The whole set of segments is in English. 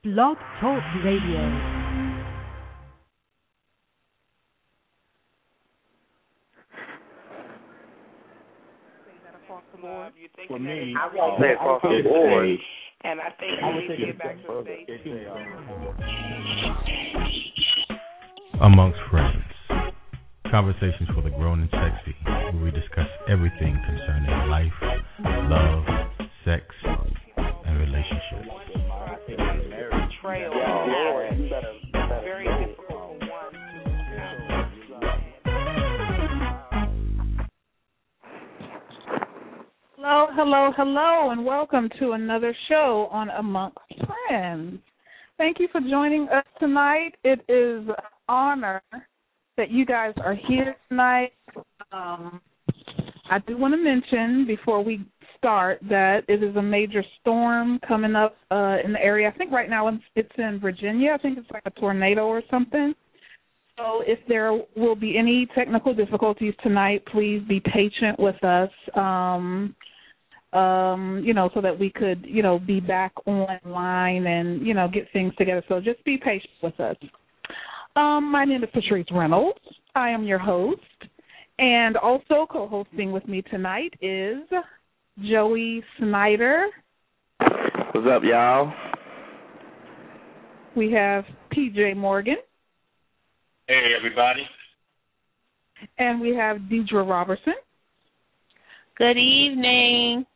Blog Talk Radio. For me, I won't say across the board. And I think we need to get back to stage. Amongst friends, conversations for the grown and sexy, where we discuss everything concerning life, love, sex, and relationships. Betrayal. Very difficult one Hello, hello, hello, and welcome to another show on Amongst Friends. Thank you for joining us tonight. It is an honor that you guys are here tonight. I do want to mention before we start that it is a major storm coming up in the area. I think right now it's in Virginia. I think it's like a tornado or something. So if there will be any technical difficulties tonight, please be patient with us, so that we could, be back online and, get things together. So just be patient with us. My name is Patrice Reynolds. I am your host. And also co-hosting with me tonight is Joey Snyder. What's up, y'all? We have PJ Morgan. Hey, everybody. And we have Deidre Robertson. Good evening.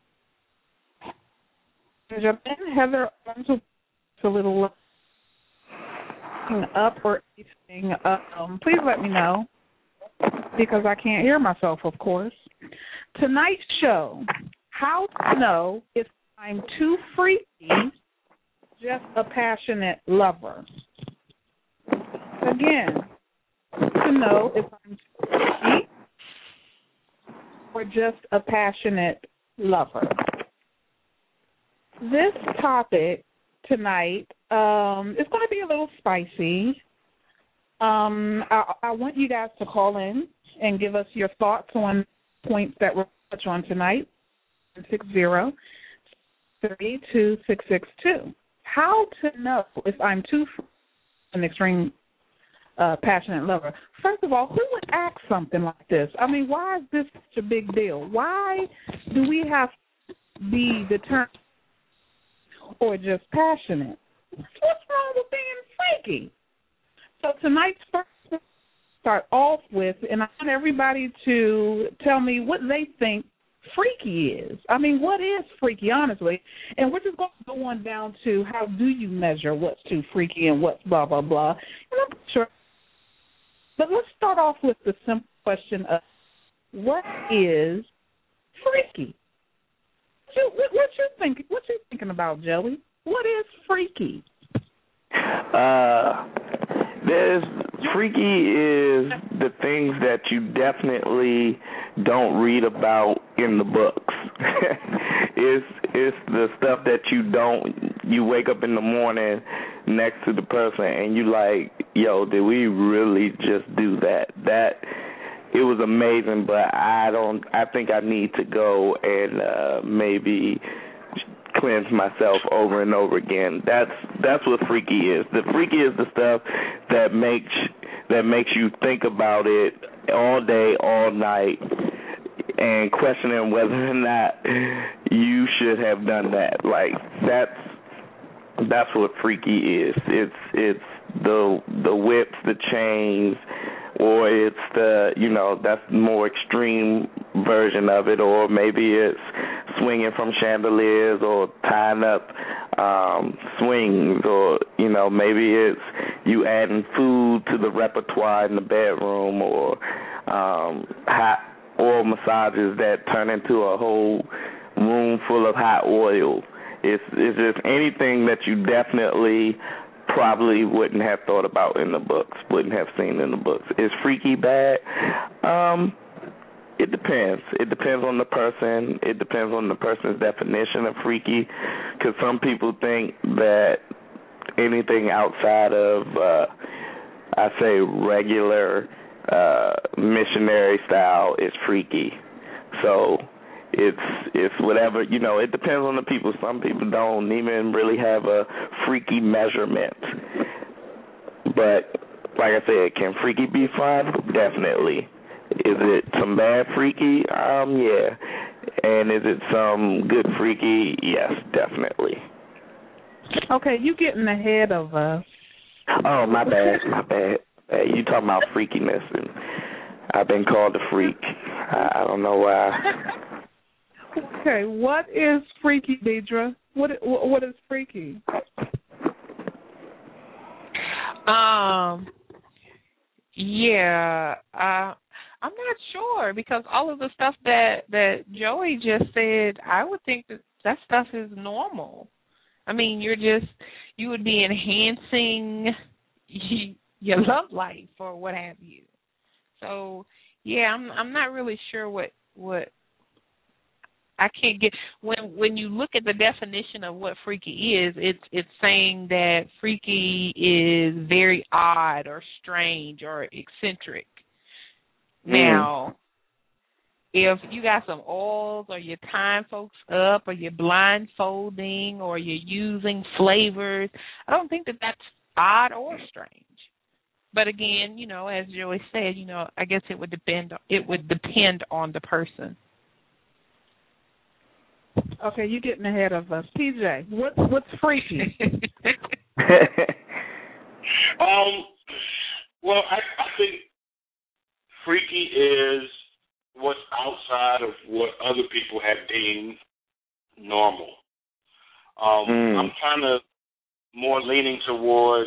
Heather, a little up or anything, please let me know because I can't hear myself, of course. Tonight's show, how to know if I'm too freaky, just a passionate lover. Again, to know if I'm too freaky or just a passionate lover. This topic tonight is going to be a little spicy. I want you guys to call in and give us your thoughts on points that we'll touch on tonight. 60-32-662. How to know if I'm too an extreme passionate lover. First of all, who would ask something like this? I mean, why is this such a big deal? Why do we have to be determined or just passionate? What's wrong with being freaky? So tonight's first start off with, and I want everybody to tell me what they think freaky is. I mean, what is freaky, honestly? And we're just going to go on down to how do you measure what's too freaky and what's blah, blah, blah. And I'm sure. But let's start off with the simple question of what is freaky? What you thinking about, Joey? What is freaky? Freaky is the things that you definitely don't read about in the books. It's the stuff that you wake up in the morning next to the person and you like, yo, did we really just do that? It was amazing, but I think I need to go and maybe cleanse myself over and over again. That's what freaky is. The freaky is the stuff that makes you think about it all day, all night, and questioning whether or not you should have done that. Like that's what freaky is. It's the whips, the chains, or it's the, that's the more extreme version of it, or maybe it's swinging from chandeliers or tying up swings, or, maybe it's you adding food to the repertoire in the bedroom, or hot oil massages that turn into a whole room full of hot oil. It's just anything that you definitely probably wouldn't have thought about in the books, wouldn't have seen in the books. Is freaky bad? It depends. It depends on the person. It depends on the person's definition of freaky, because some people think that anything outside of, I say, regular missionary style is freaky. So it's whatever, you know, it depends on the people. Some people don't even really have a freaky measurement. But like I said, can freaky be fun? Definitely. Is it some bad freaky? Yeah. And is it some good freaky? Yes, definitely. Okay, you getting ahead of us. Oh, my bad. Hey, you talking about freakiness, and I've been called a freak. I don't know why. Okay, what is freaky, Deidre? What is freaky? Yeah, I'm not sure, because all of the stuff that Joey just said, I would think that stuff is normal. I mean, you would be enhancing your love life or what have you. So, yeah, I'm not really sure what I can't get when you look at the definition of what freaky is. It's saying that freaky is very odd or strange or eccentric. Now, if you got some oils, or you're tying folks up, or you're blindfolding, or you're using flavors, I don't think that that's odd or strange. But again, you know, as Joey said, you know, I guess it would depend on the person. Okay, you're getting ahead of us. PJ, what's freaky? Well, I think freaky is what's outside of what other people have deemed normal. I'm kind of more leaning towards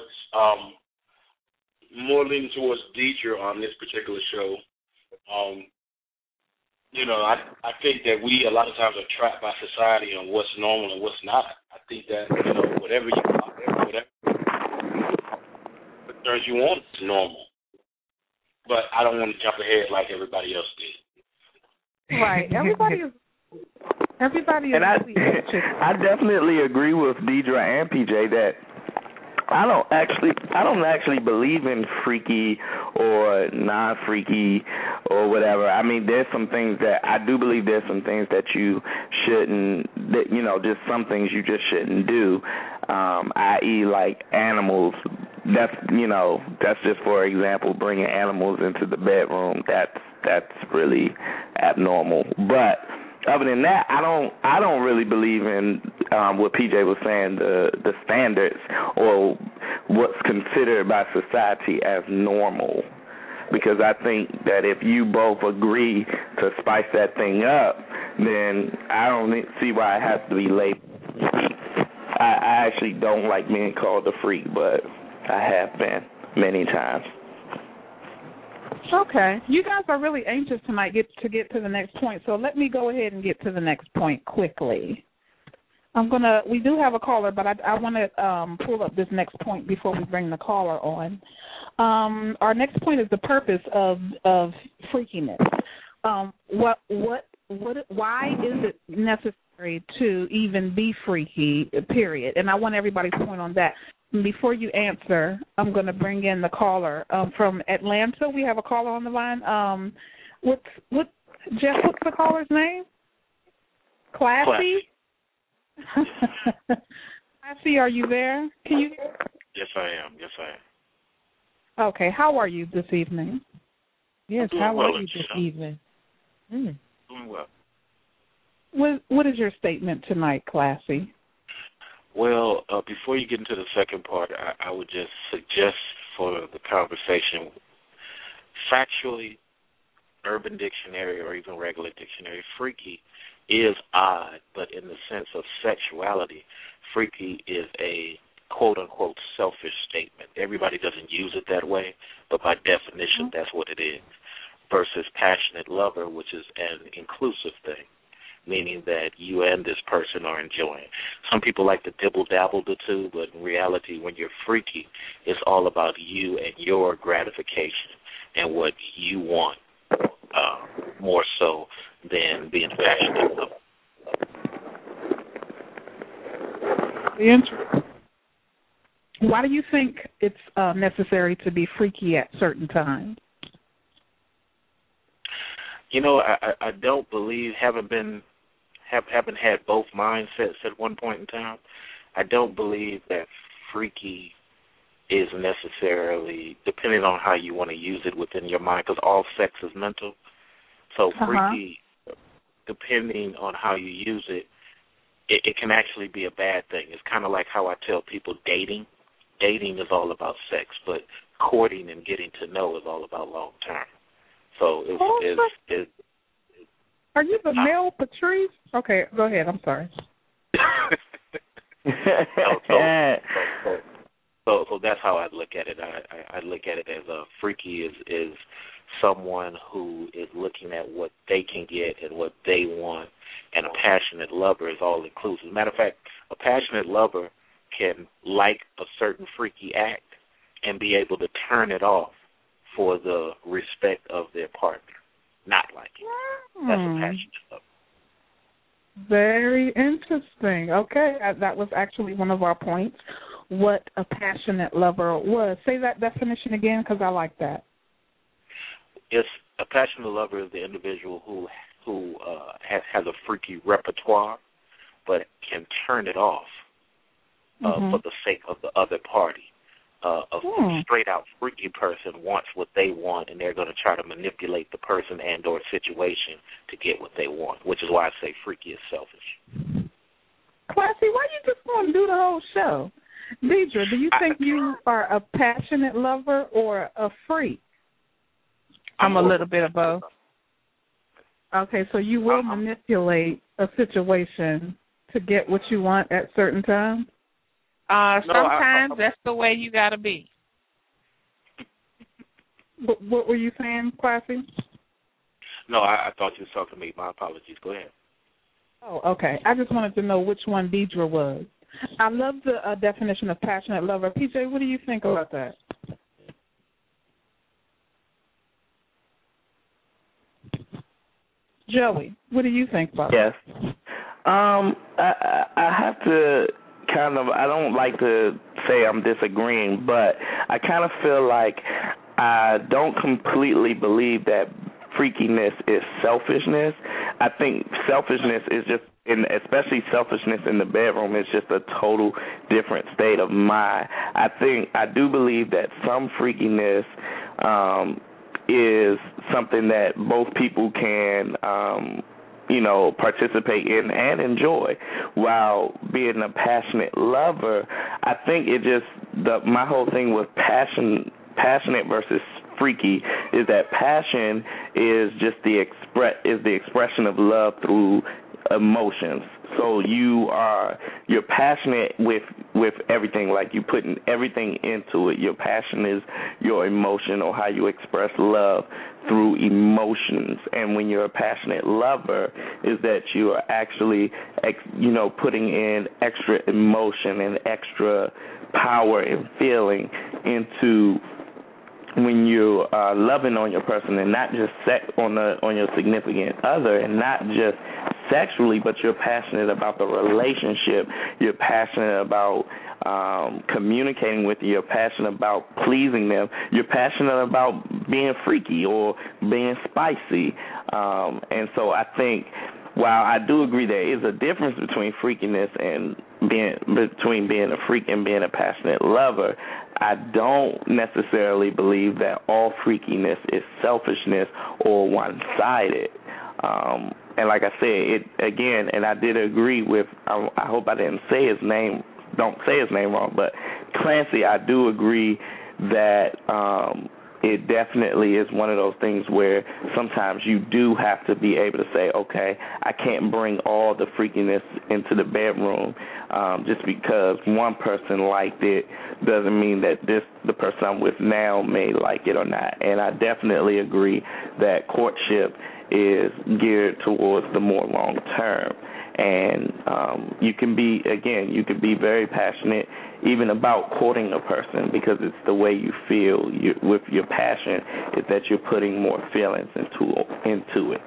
Deidre on this particular show. You know, I think that we a lot of times are trapped by society on what's normal and what's not. I think that, you know, whatever turns you on is normal. But I don't want to jump ahead like everybody else did. Right. Everybody is. And I definitely agree with Deidre and PJ that I don't actually believe in freaky or non-freaky or whatever. I mean, there's some things that I do believe there's some things that you shouldn't, that, you know, just some things you just shouldn't do, i.e. like animals. That's, you know, that's just for example, bringing animals into the bedroom. That's really abnormal. But other than that, I don't really believe in what PJ was saying, the standards or what's considered by society as normal. Because I think that if you both agree to spice that thing up, then I don't see why it has to be labeled. I actually don't like being called a freak, but I have been many times. Okay. You guys are really anxious tonight to get to the next point, so let me go ahead and get to the next point quickly. We do have a caller, but I want to pull up this next point before we bring the caller on. Our next point is the purpose of freakiness. Why is it necessary to even be freaky, period? And I want everybody's point on that. Before you answer, I'm going to bring in the caller from Atlanta. We have a caller on the line. Jeff, what's the caller's name? Classy? Classy, are you there? Can you hear? Yes, I am. Okay, how are you this evening? Yes, how are you this evening? Doing well. What is your statement tonight, Classy? Well, before you get into the second part, I would just suggest for the conversation, factually, Urban Dictionary or even regular dictionary, freaky is odd, but in the sense of sexuality, freaky is a quote-unquote selfish statement. Everybody doesn't use it that way, but by definition, that's what it is, versus passionate lover, which is an inclusive thing, meaning that you and this person are enjoying. Some people like to dibble-dabble the two, but in reality, when you're freaky, it's all about you and your gratification and what you want, more so than being passionate. Interesting. Why do you think it's necessary to be freaky at certain times? You know, I don't believe, haven't been haven't had both mindsets at one point in time, I don't believe that freaky is necessarily, depending on how you want to use it within your mind, because all sex is mental. So freaky, depending on how you use it, it can actually be a bad thing. It's kind of like how I tell people dating. Dating is all about sex, but courting and getting to know is all about long term. So are you the male Patrice? Okay, go ahead. I'm sorry. So that's how I look at it. I look at it as a freaky is someone who is looking at what they can get and what they want, and a passionate lover is all inclusive. As a matter of fact, a passionate lover can like a certain freaky act and be able to turn it off for the respect of their partner, not like it. That's a passionate lover. Very interesting. Okay, that was actually one of our points, what a passionate lover was. Say that definition again, because I like that. It's a passionate lover is the individual who has a freaky repertoire, but can turn it off for the sake of the other party. A straight-out freaky person wants what they want, and they're going to try to manipulate the person and or situation to get what they want, which is why I say freaky is selfish. Classy, why you just going to do the whole show? Deidre, do you think you are a passionate lover or a freak? I'm a little bit of both. Okay, so you will manipulate a situation to get what you want at certain times? Sometimes that's the way you got to be. What were you saying, Classy? No, I thought you were talking to me. My apologies. Go ahead. Oh, okay. I just wanted to know which one Deidre was. I love the definition of passionate lover. PJ, what do you think about that? Joey, what do you think about that? Yes. I have to I don't like to say I'm disagreeing, but I kind of feel like I don't completely believe that freakiness is selfishness. I think selfishness is just, especially selfishness in the bedroom, is just a total different state of mind. I do believe that some freakiness is something that both people can participate in and enjoy. While being a passionate lover, I think my whole thing with passionate versus freaky is that passion is just the expression of love through emotions. So you're passionate with everything, like you putting everything into it. Your passion is your emotion, or how you express love through emotions. And when you're a passionate lover, is that you are actually putting in extra emotion and extra power and feeling into when you are loving on your person, and not just on your significant other, and not just sexually, but you're passionate about the relationship. You're passionate about communicating with you. You're passionate about pleasing them. You're passionate about being freaky or being spicy. And so I think, while I do agree there is a difference between freakiness and between being a freak and being a passionate lover, I don't necessarily believe that all freakiness is selfishness or one-sided. And like I said, and I did agree with, I hope I didn't say his name, don't say his name wrong, but Clancy, I do agree that it definitely is one of those things where sometimes you do have to be able to say, okay, I can't bring all the freakiness into the bedroom just because one person liked it doesn't mean that the person I'm with now may like it or not. And I definitely agree that courtship is geared towards the more long term. And you can be very passionate even about courting a person, because it's the way you feel with your passion is that you're putting more feelings into it.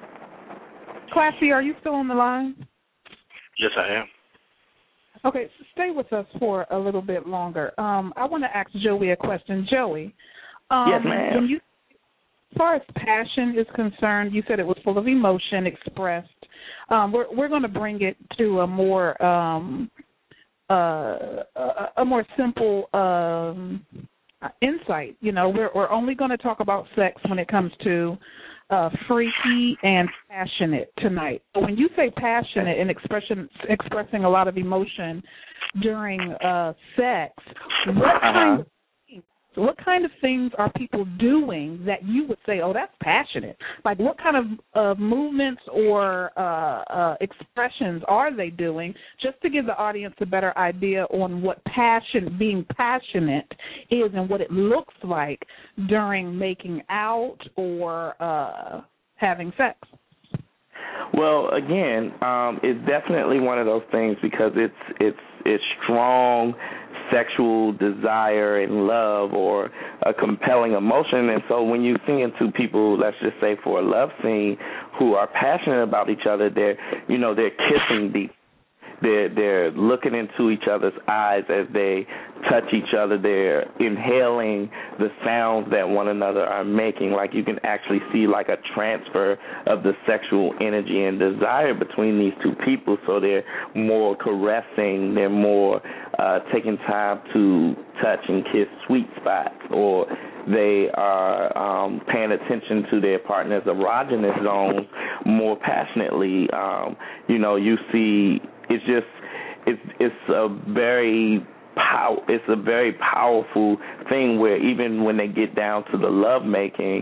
Classy, are you still on the line? Yes, I am. Okay, stay with us for a little bit longer. I want to ask Joey a question. Joey, yes, ma'am. As far as passion is concerned, you said it was full of emotion expressed. We're going to bring it to a more simple insight. You know, we're only going to talk about sex when it comes to freaky and passionate tonight. So when you say passionate and expressing a lot of emotion during sex, what kind of things are people doing that you would say, oh, that's passionate? Like, what kind of movements or expressions are they doing, just to give the audience a better idea on what being passionate is and what it looks like during making out or having sex? Well, again, it's definitely one of those things because it's strong sexual desire and love or a compelling emotion. And so when you see into people, let's just say for a love scene, who are passionate about each other, they're kissing deep. They're looking into each other's eyes as they touch each other. They're inhaling the sounds that one another are making. Like, you can actually see like a transfer of the sexual energy and desire between these two people. So they're more caressing. They're more taking time to touch and kiss sweet spots, or they are paying attention to their partner's erogenous zones more passionately. You see. It's a very powerful thing where even when they get down to the love making,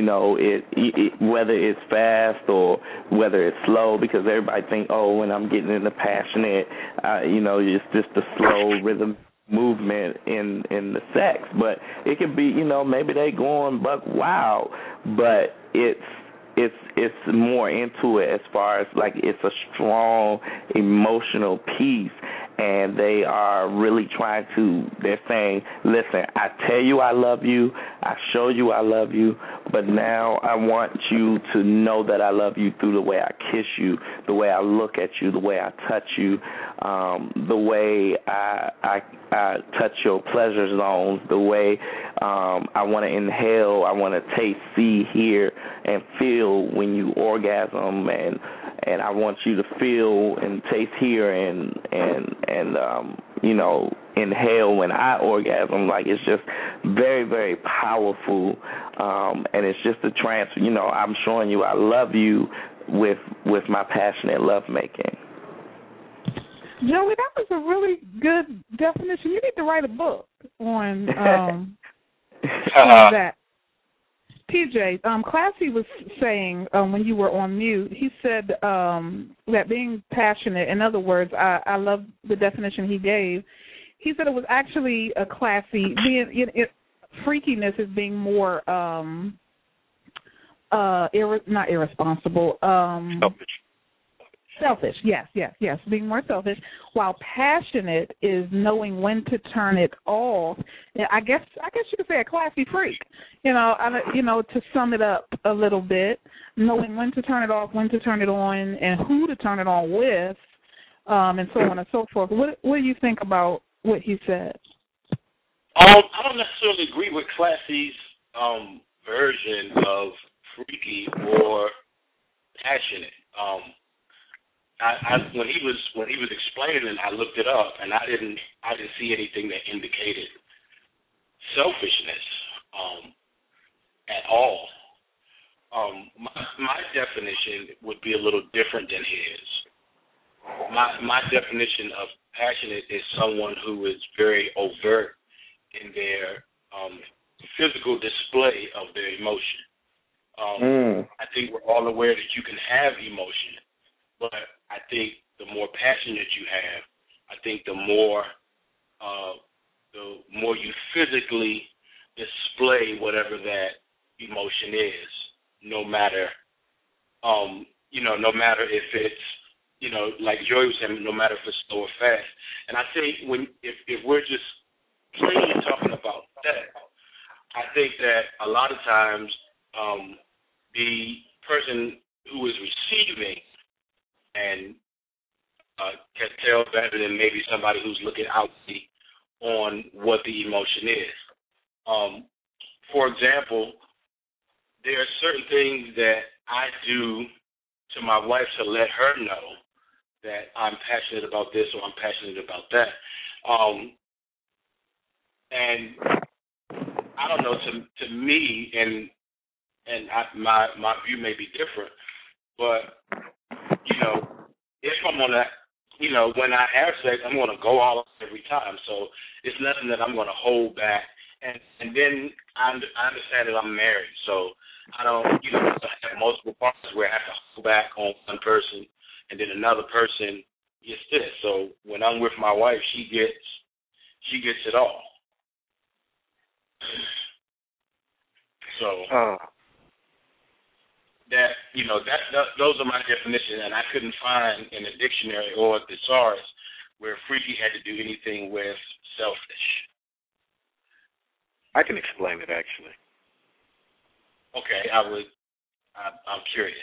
it whether it's fast or whether it's slow, because everybody think, oh, when I'm getting into passionate, it's just a slow rhythm movement in the sex, but it could be, maybe they going buck wild, but it's more into it as far as like it's a strong emotional piece, and they are really they're saying, listen, I tell you I love you, I show you I love you, but now I want you to know that I love you through the way I kiss you, the way I look at you, the way I touch you, the way I touch your pleasure zones, the way I want to inhale, I want to taste, see, hear, and feel when you orgasm, and I want you to feel and taste, hear, and inhale when I orgasm. Like, it's just very, very powerful, and it's just a I'm showing you I love you with my passionate love making. Joey, that was a really good definition. You need to write a book on that. PJ, Classy was saying when you were on mute, he said that being passionate, in other words, I love the definition he gave. He said it was actually a classy, freakiness is being more, not irresponsible. Selfish, yes, being more selfish, while passionate is knowing when to turn it off. I guess you could say a classy freak, to sum it up a little bit, knowing when to turn it off, when to turn it on, and who to turn it on with, and so on and so forth. What do you think about what he said? I don't necessarily agree with Classy's version of freaky or passionate. When he was explaining it, I looked it up, and I didn't see anything that indicated selfishness at all. My definition would be a little different than his. My definition of passionate is someone who is very overt in their physical display of their emotion. I think we're all aware that you can have emotion, but I think the more passionate you have, I think the more you physically display whatever that emotion is, no matter if it's, like Joy was saying, no matter if it's slow or fast. And I think if we're just plainly talking about that, I think that a lot of times the person who is receiving and can tell better than maybe somebody who's looking outwardly on what the emotion is. For example, there are certain things that I do to my wife to let her know that I'm passionate about this or I'm passionate about that. And I don't know, to me, and my view may be different, but, if I'm on that, when I have sex, I'm going to go all out every time. So it's nothing that I'm going to hold back. And then I understand that I'm married, so I don't, have multiple partners where I have to hold back on one person, and then another person gets this. So when I'm with my wife, she gets it all. So those are my definitions, and I couldn't find in the dictionary or a thesaurus where freaky had to do anything with selfish. I can explain it, actually. Okay, I'm curious.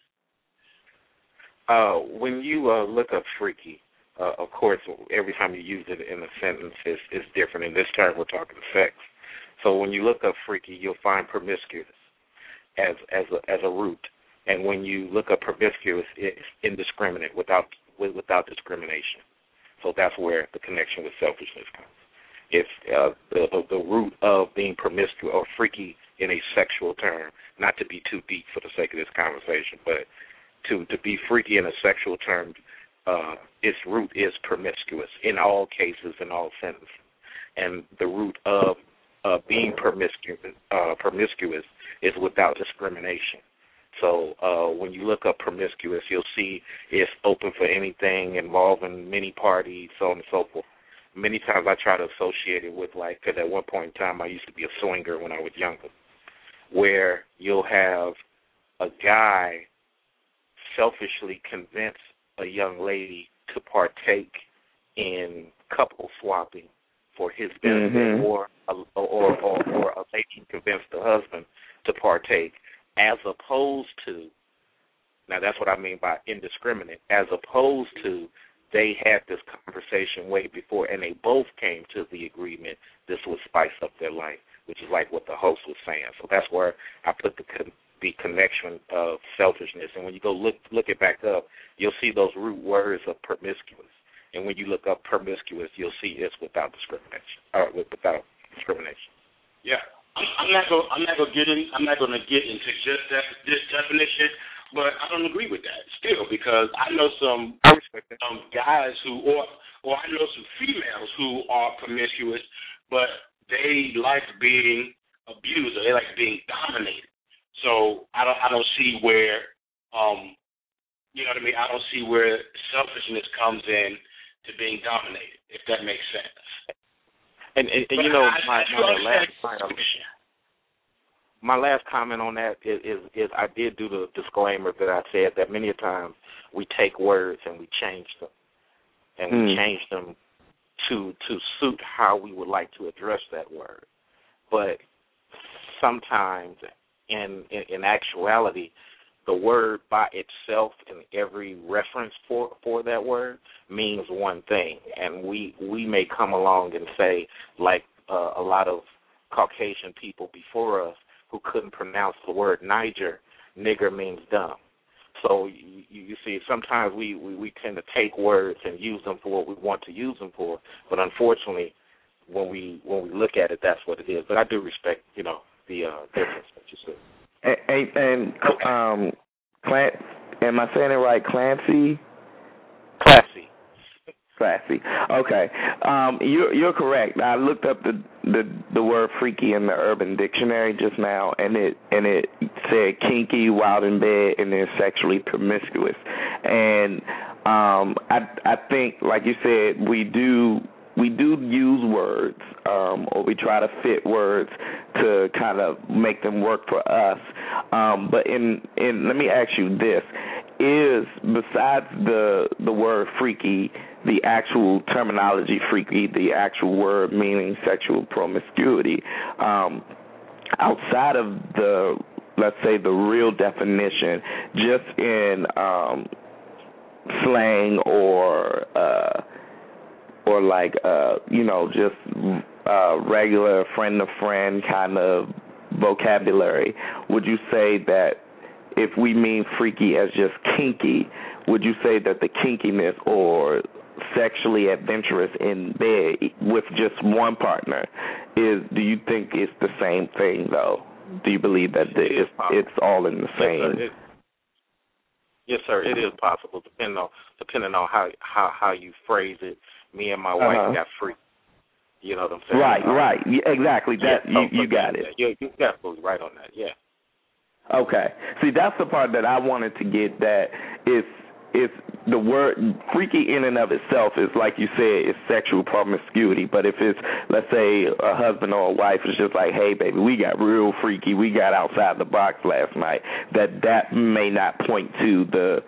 When you look up freaky, of course, every time you use it in a sentence, it's different. In this term, we're talking sex. So when you look up freaky, you'll find promiscuous as a root. And when you look up promiscuous, it's indiscriminate, without discrimination. So that's where the connection with selfishness comes. It's the root of being promiscuous or freaky in a sexual term, not to be too deep for the sake of this conversation, but to be freaky in a sexual term, its root is promiscuous in all cases, in all sentences. And the root of being promiscuous is without discrimination. So when you look up promiscuous, you'll see it's open for anything, involving many parties, so on and so forth. Many times I try to associate it with, because at one point in time I used to be a swinger when I was younger, where you'll have a guy selfishly convince a young lady to partake in couple swapping for his benefit, or a lady convince the husband to partake, as opposed to, now that's what I mean by indiscriminate, as opposed to they had this conversation way before and they both came to the agreement this would spice up their life, which is like what the host was saying. So that's where I put the connection of selfishness. And when you go look it back up, you'll see those root words of promiscuous. And when you look up promiscuous, you'll see it's without discrimination. Yeah, I'm not going to get into just this definition, but I don't agree with that still, because I know some guys who, or I know some females who are promiscuous, but they like being abused, or they like being dominated. So I don't see where, you know what I mean? I don't see where selfishness comes in to being dominated, if that makes sense. And my last comment on that is I did do the disclaimer that I said that many a times we take words and we change them, and we change them to suit how we would like to address that word. But sometimes, in actuality, the word by itself and every reference for that word means one thing, and we may come along and say, like a lot of Caucasian people before us who couldn't pronounce the word Niger, nigger means dumb. So you see, sometimes we tend to take words and use them for what we want to use them for, but unfortunately, when we look at it, that's what it is. But I do respect, the difference that you said. And am I saying it right? Classy. Okay. You're correct. I looked up the word freaky in the Urban Dictionary just now, and it said kinky, wild in bed, and then sexually promiscuous. And I think, like you said, we do use words, or we try to fit words to kind of make them work for us. But let me ask you this: is, besides the word freaky, the actual terminology freaky, the actual word meaning sexual promiscuity, outside of the, let's say, the real definition, just in slang or like just regular friend to friend kind of vocabulary, would you say that if we mean freaky as just kinky, would you say that the kinkiness or sexually adventurous in bed with just one partner do you think it's the same thing, though? Do you believe that it's all in the same? Yes, sir. It is possible, depending on how you phrase it. Me and my wife got free. You know what I'm saying? Right. Yeah, exactly. That you got it. You're absolutely right on that. Yeah. Okay. See, that's the part that I wanted to get. That it's the word freaky in and of itself is, like you said, it's sexual promiscuity. But if it's, let's say, a husband or a wife is just like, hey, baby, we got real freaky, we got outside the box last night, that may not point to the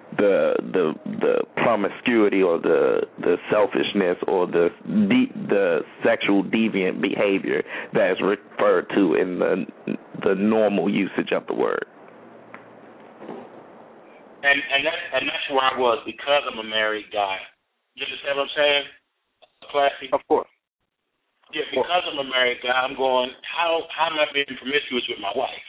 promiscuity or the selfishness or the sexual deviant behavior that is referred to in the normal usage of the word. And that's where I was, because I'm a married guy. You understand what I'm saying, Classy? Of course. Yeah, because I'm a married guy, I'm going, how am I being promiscuous with my wife?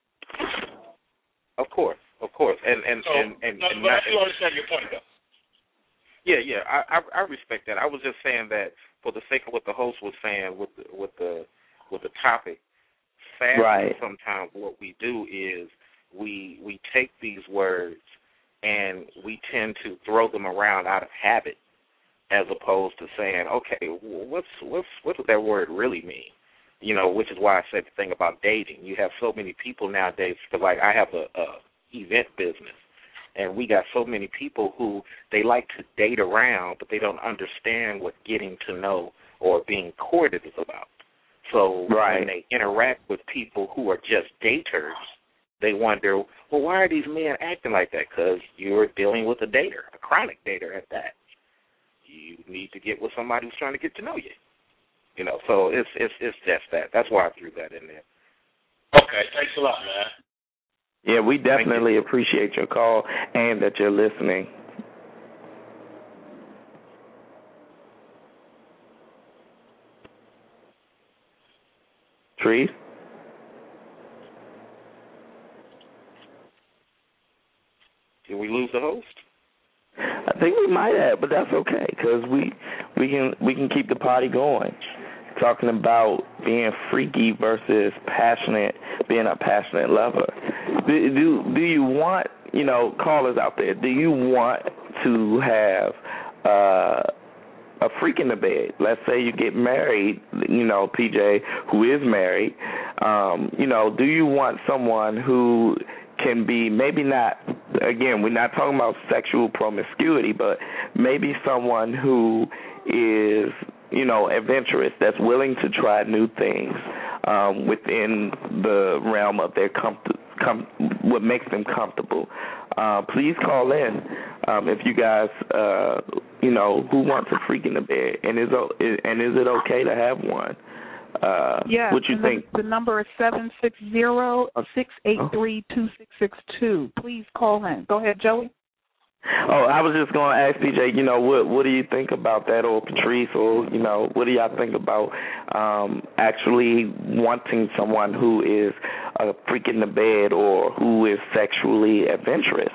Of course. But you understand your point, though. Yeah, I respect that. I was just saying that for the sake of what the host was saying with the topic. Sadly, right. Sometimes what we do is we take these words and we tend to throw them around out of habit, as opposed to saying, okay, what does that word really mean? You know, which is why I said the thing about dating. You have so many people nowadays. Like I have a event business, and we got so many people who they like to date around, but they don't understand what getting to know or being courted is about. So when they interact with people who are just daters, they wonder, well, why are these men acting like that? Because you're dealing with a dater, a chronic dater at that. You need to get with somebody who's trying to get to know you. You know, so it's just that. That's why I threw that in there. Okay, thanks a lot, man. Yeah, we definitely appreciate your call and that you're listening. Trees? Did we lose the host? I think we might have, but that's okay because we can keep the party going. Talking about being freaky versus passionate, being a passionate lover. Do you want, callers out there, do you want to have a freak in the bed? Let's say you get married, PJ, who is married, do you want someone who can be maybe not, again, we're not talking about sexual promiscuity, but maybe someone who is, adventurous, that's willing to try new things within the realm of their what makes them comfortable. Please call in if you guys, who wants a freak in the bed, and is it okay to have one? Yeah, what you think? The number is 760-683-2662. Please call in. Go ahead, Joey. Oh, I was just going to ask PJ, what do you think about that, or Patrice, or, what do y'all think about actually wanting someone who is a freak in the bed or who is sexually adventurous?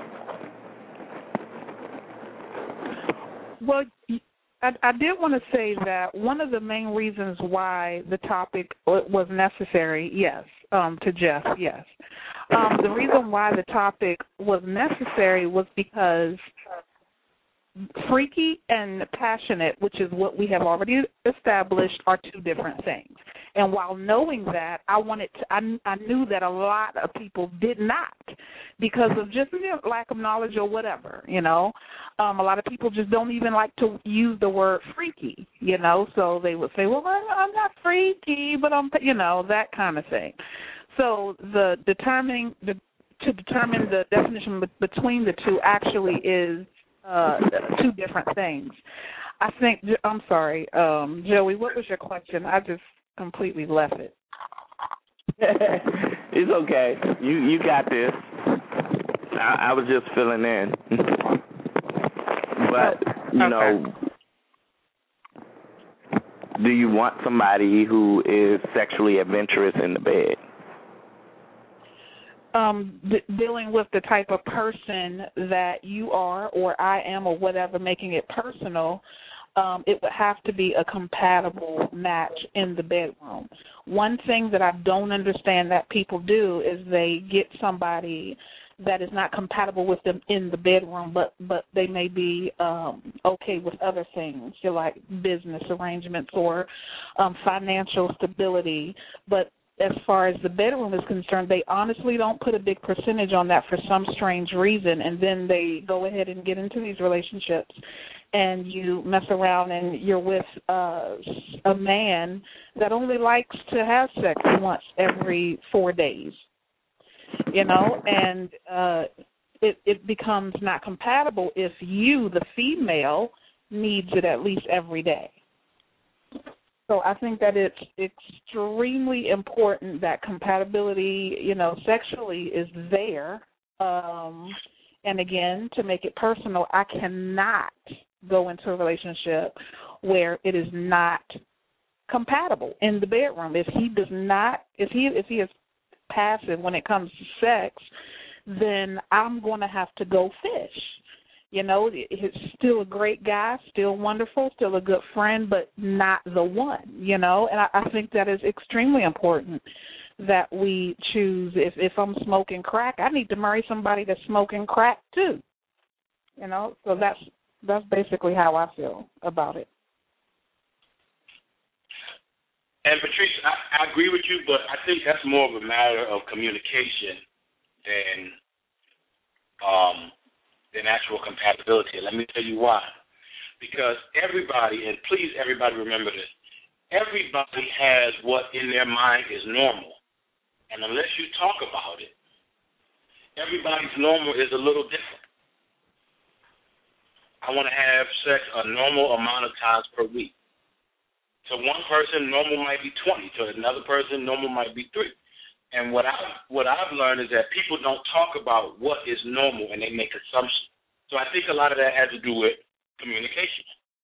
Well, I did want to say that one of the main reasons why the topic was necessary, yes, to Jeff, yes. The reason why the topic was necessary was because freaky and passionate, which is what we have already established, are two different things. And while knowing that, I knew that a lot of people did not, because of just lack of knowledge or whatever. A lot of people just don't even like to use the word freaky. So they would say, well, I'm not freaky, but I'm, that kind of thing. So to determine the definition between the two actually is two different things. I think, I'm sorry, Joey, what was your question? I just completely left it. It's okay. You got this. I was just filling in. But, do you want somebody who is sexually adventurous in the bed? Dealing with the type of person that you are or I am or whatever, making it personal, it would have to be a compatible match in the bedroom. One thing that I don't understand that people do is they get somebody that is not compatible with them in the bedroom, but they may be okay with other things, like business arrangements or financial stability. But as far as the bedroom is concerned, they honestly don't put a big percentage on that for some strange reason, and then they go ahead and get into these relationships, and you mess around and you're with a man that only likes to have sex once every 4 days. And it becomes not compatible if you, the female, needs it at least every day. So I think that it's extremely important that compatibility, sexually is there. And again, to make it personal, I cannot go into a relationship where it is not compatible in the bedroom. If he is passive when it comes to sex, then I'm going to have to go fish. He's still a great guy, still wonderful, still a good friend, but not the one, And I think that is extremely important that we choose. If I'm smoking crack, I need to marry somebody that's smoking crack too. So that's basically how I feel about it. And Patrice, I agree with you, but I think that's more of a matter of communication than actual compatibility. Let me tell you why. Because everybody, and please everybody remember this, everybody has what in their mind is normal. And unless you talk about it, everybody's normal is a little different. I want to have sex a normal amount of times per week. To one person, normal might be 20. To another person, normal might be 3. And what I've learned is that people don't talk about what is normal, and they make assumptions. So I think a lot of that has to do with communication.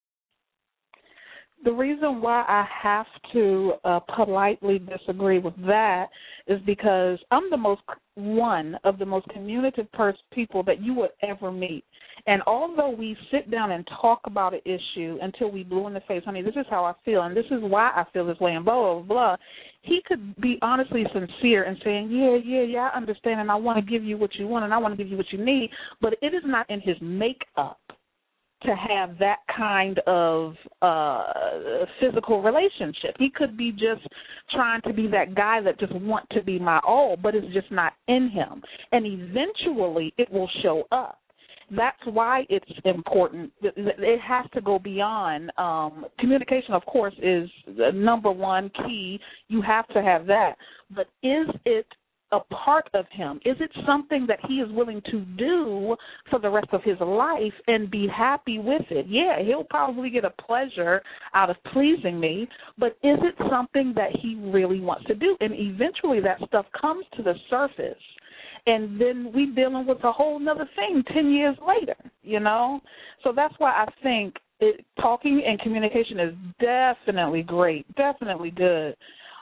The reason why I have to politely disagree with that is because I'm one of the most communicative people that you would ever meet. And although we sit down and talk about an issue until we blue in the face, honey, this is how I feel, and this is why I feel this way, and blah, blah, blah, he could be honestly sincere and saying, yeah, I understand, and I want to give you what you want, and I want to give you what you need, but it is not in his makeup to have that kind of physical relationship. He could be just trying to be that guy that just wants to be my all, but it's just not in him. And eventually it will show up. That's why it's important. It has to go beyond. Communication, of course, is the number one key. You have to have that. But is it a part of him? Is it something that he is willing to do for the rest of his life and be happy with it? Yeah, he'll probably get a pleasure out of pleasing me, but is it something that he really wants to do? And eventually that stuff comes to the surface, and then we dealing with a whole other thing 10 years later, So that's why I think talking and communication is definitely great, definitely good,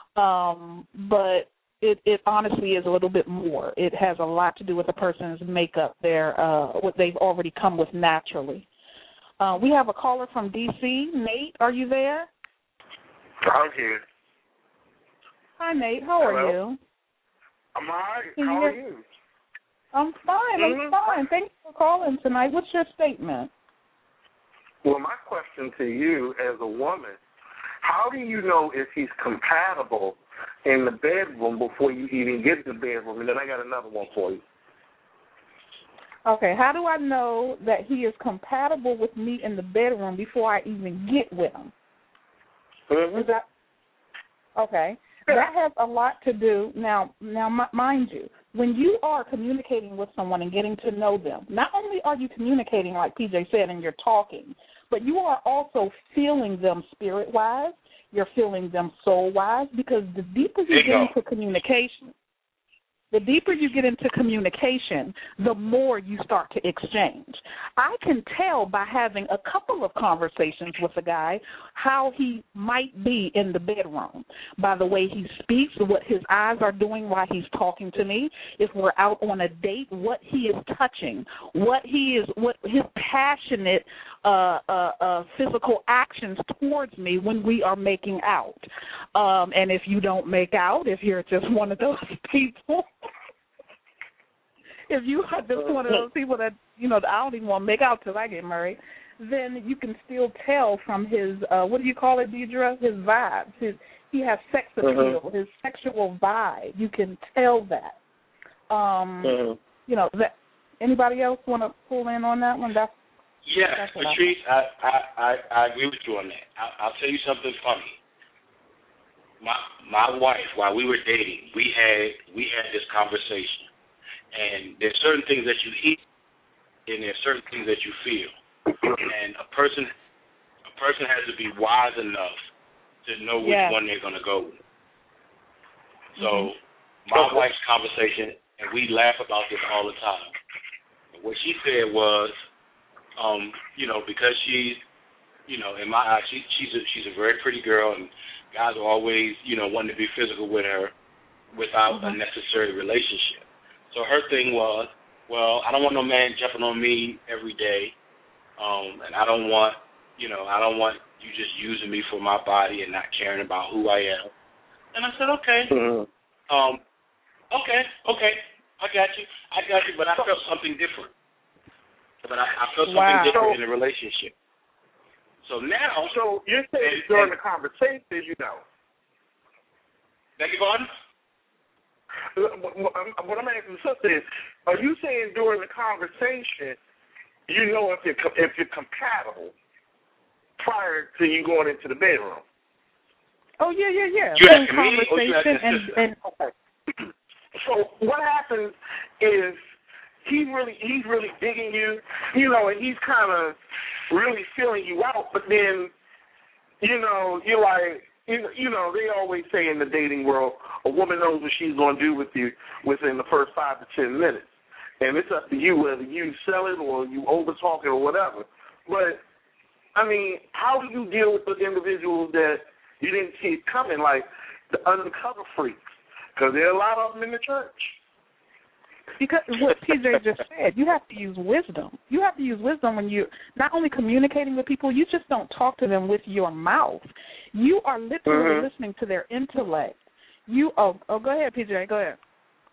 but it honestly is a little bit more. It has a lot to do with a person's makeup, what they've already come with naturally. We have a caller from D.C. Nate, are you there? I'm here. Hi, Nate. How are you? I'm all right. How are you? I'm fine. I'm fine. Thanks for calling tonight. What's your statement? Well, my question to you as a woman, how do you know if he's compatible in the bedroom before you even get to the bedroom? And then I got another one for you. Okay, how do I know that he is compatible with me in the bedroom before I even get with him? Mm-hmm. Okay. That has a lot to do. Now, mind you, when you are communicating with someone and getting to know them, not only are you communicating, like PJ said, and you're talking, but you are also feeling them spirit-wise. You're feeling them soul-wise, because the deeper you get into communication, The deeper you get into communication, the more you start to exchange. I can tell by having a couple of conversations with a guy how he might be in the bedroom, by the way he speaks, what his eyes are doing while he's talking to me, if we're out on a date, what he is touching, what his passionate physical actions towards me when we are making out. And if you don't make out, if you're just one of those people, if you are just one of those people that, I don't even want to make out till I get married, then you can still tell from his, what do you call it, Deidre? His vibes. He has sex appeal, his sexual vibe. You can tell that. That. Anybody else want to pull in on that one? That's Patrice, I agree with you on that. I'll tell you something funny. My wife, while we were dating, we had this conversation, and there's certain things that you hear, and there's certain things that you feel, and a person has to be wise enough to know which one they're going to go with. So my wife's conversation, and we laugh about this all the time. What she said was, because she's, in my eyes, she's a very pretty girl, and guys are always, wanting to be physical with her without a necessary relationship. So her thing was, well, I don't want no man jumping on me every day, and I don't want you just using me for my body and not caring about who I am. And I said, okay, okay, I got you, but I felt something different. I felt something different in the relationship. So now... So you're saying during the conversation, Beg your pardon? What I'm asking the sister is, are you saying during the conversation, if you're compatible prior to you going into the bedroom? Oh, yeah. You asking me or you asking the sister? Okay. So what happens is he's really digging you, and he's kind of really feeling you out, but then, you're like, they always say in the dating world, a woman knows what she's going to do with you within the first 5 to 10 minutes. And it's up to you whether you sell it or you over-talk it or whatever. But, how do you deal with the individuals that you didn't see it coming, like the undercover freaks? Because there are a lot of them in the church. Because what PJ just said, you have to use wisdom. You have to use wisdom when you're not only communicating with people, you just don't talk to them with your mouth. You are literally listening to their intellect. Go ahead, PJ, go ahead.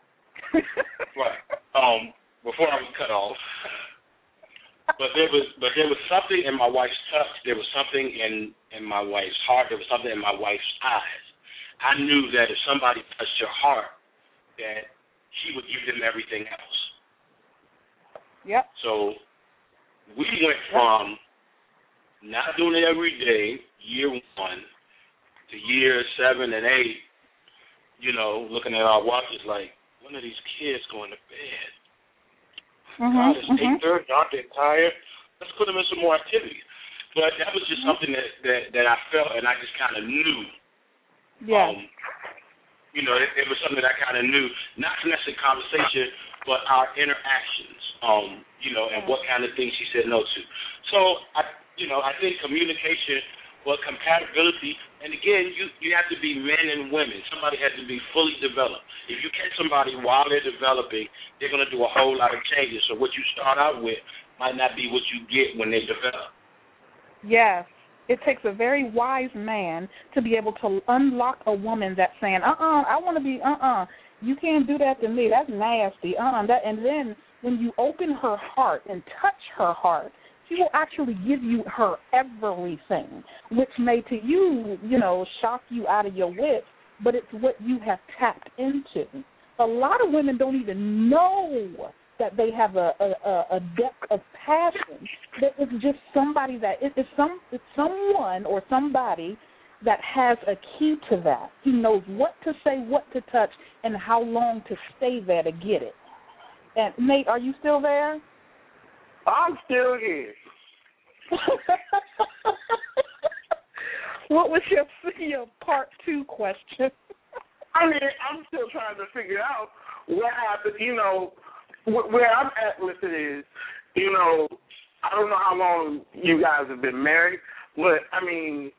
Right. Before I was cut off, but there was something in my wife's touch. There was something in my wife's heart. There was something in my wife's eyes. I knew that if somebody touched her heart, that she would give them everything else. Yep. So we went from not doing it every day, year 1, to year 7 and 8, looking at our watches like, when are these kids going to bed? God, it's 8:30, aren't they tired? Let's put them in some more activities. But that was just something that I felt, and I just kind of knew. Yeah. It was something that I kind of knew, not necessarily conversation, but our interactions, and what kind of things she said no to. So, I think communication, compatibility, and again, you have to be men and women. Somebody has to be fully developed. If you catch somebody while they're developing, they're going to do a whole lot of changes. So what you start out with might not be what you get when they develop. Yes. It takes a very wise man to be able to unlock a woman that's saying, I want to be, you can't do that to me. That's nasty. And then when you open her heart and touch her heart, she will actually give you her everything, which may to you, shock you out of your wits, but it's what you have tapped into. A lot of women don't even know that they have a depth of passion. That it's just somebody that it's someone or somebody that has a key to that. He knows what to say, what to touch, and how long to stay there to get it. And Nate, are you still there? I'm still here. What was your part 2 question? I mean, I'm still trying to figure out what happened. You know, where I'm at with it is, you know, I don't know how long you guys have been married, but I mean,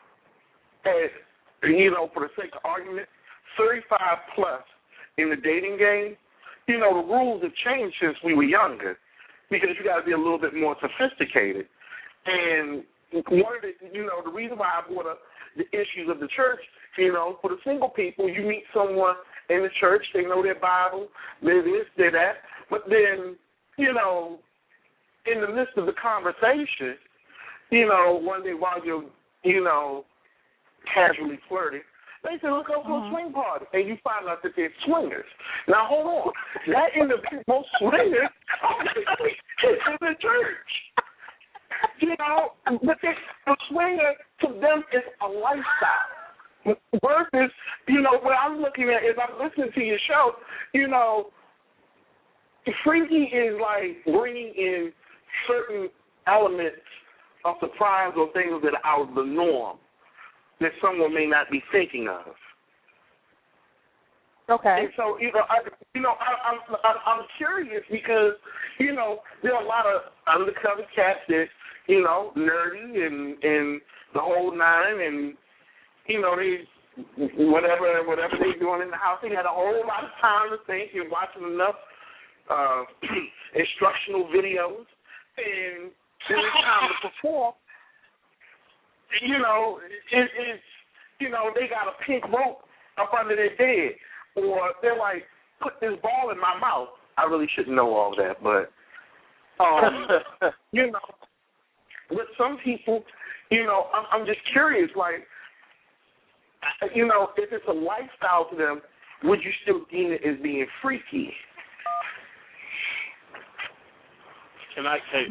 you know, for the sake of argument, 35 plus in the dating game, you know, the rules have changed since we were younger because you got to be a little bit more sophisticated. And one of the, you know, the reason why I brought up the issues of the church, you know, for the single people, you meet someone in the church, they know their Bible, they're this, they're that, but then, you know, in the midst of the conversation, you know, one day while you're, you know, casually flirting, they say, let's go to a swing party, and you find out that they're swingers. Now, hold on. That individual swinger is in the church. You know, but the swinger, to them, is a lifestyle. Versus, you know, what I'm looking at is I'm listening to your show, you know, freaky is like bringing in certain elements of surprise or things that are out of the norm that someone may not be thinking of. Okay. And so, I'm curious because, you know, there are a lot of undercover cats that, you know, nerdy and the whole nine, and, you know, they whatever they're doing in the house, they had a whole lot of time to think and watching enough instructional videos, and when it's time to perform, you know, it's you know, they got a pink rope up under their bed, or they're like, put this ball in my mouth. I really shouldn't know all that, but you know, with some people, you know, I'm just curious, like, you know, if it's a lifestyle to them, would you still deem it as being freaky? Can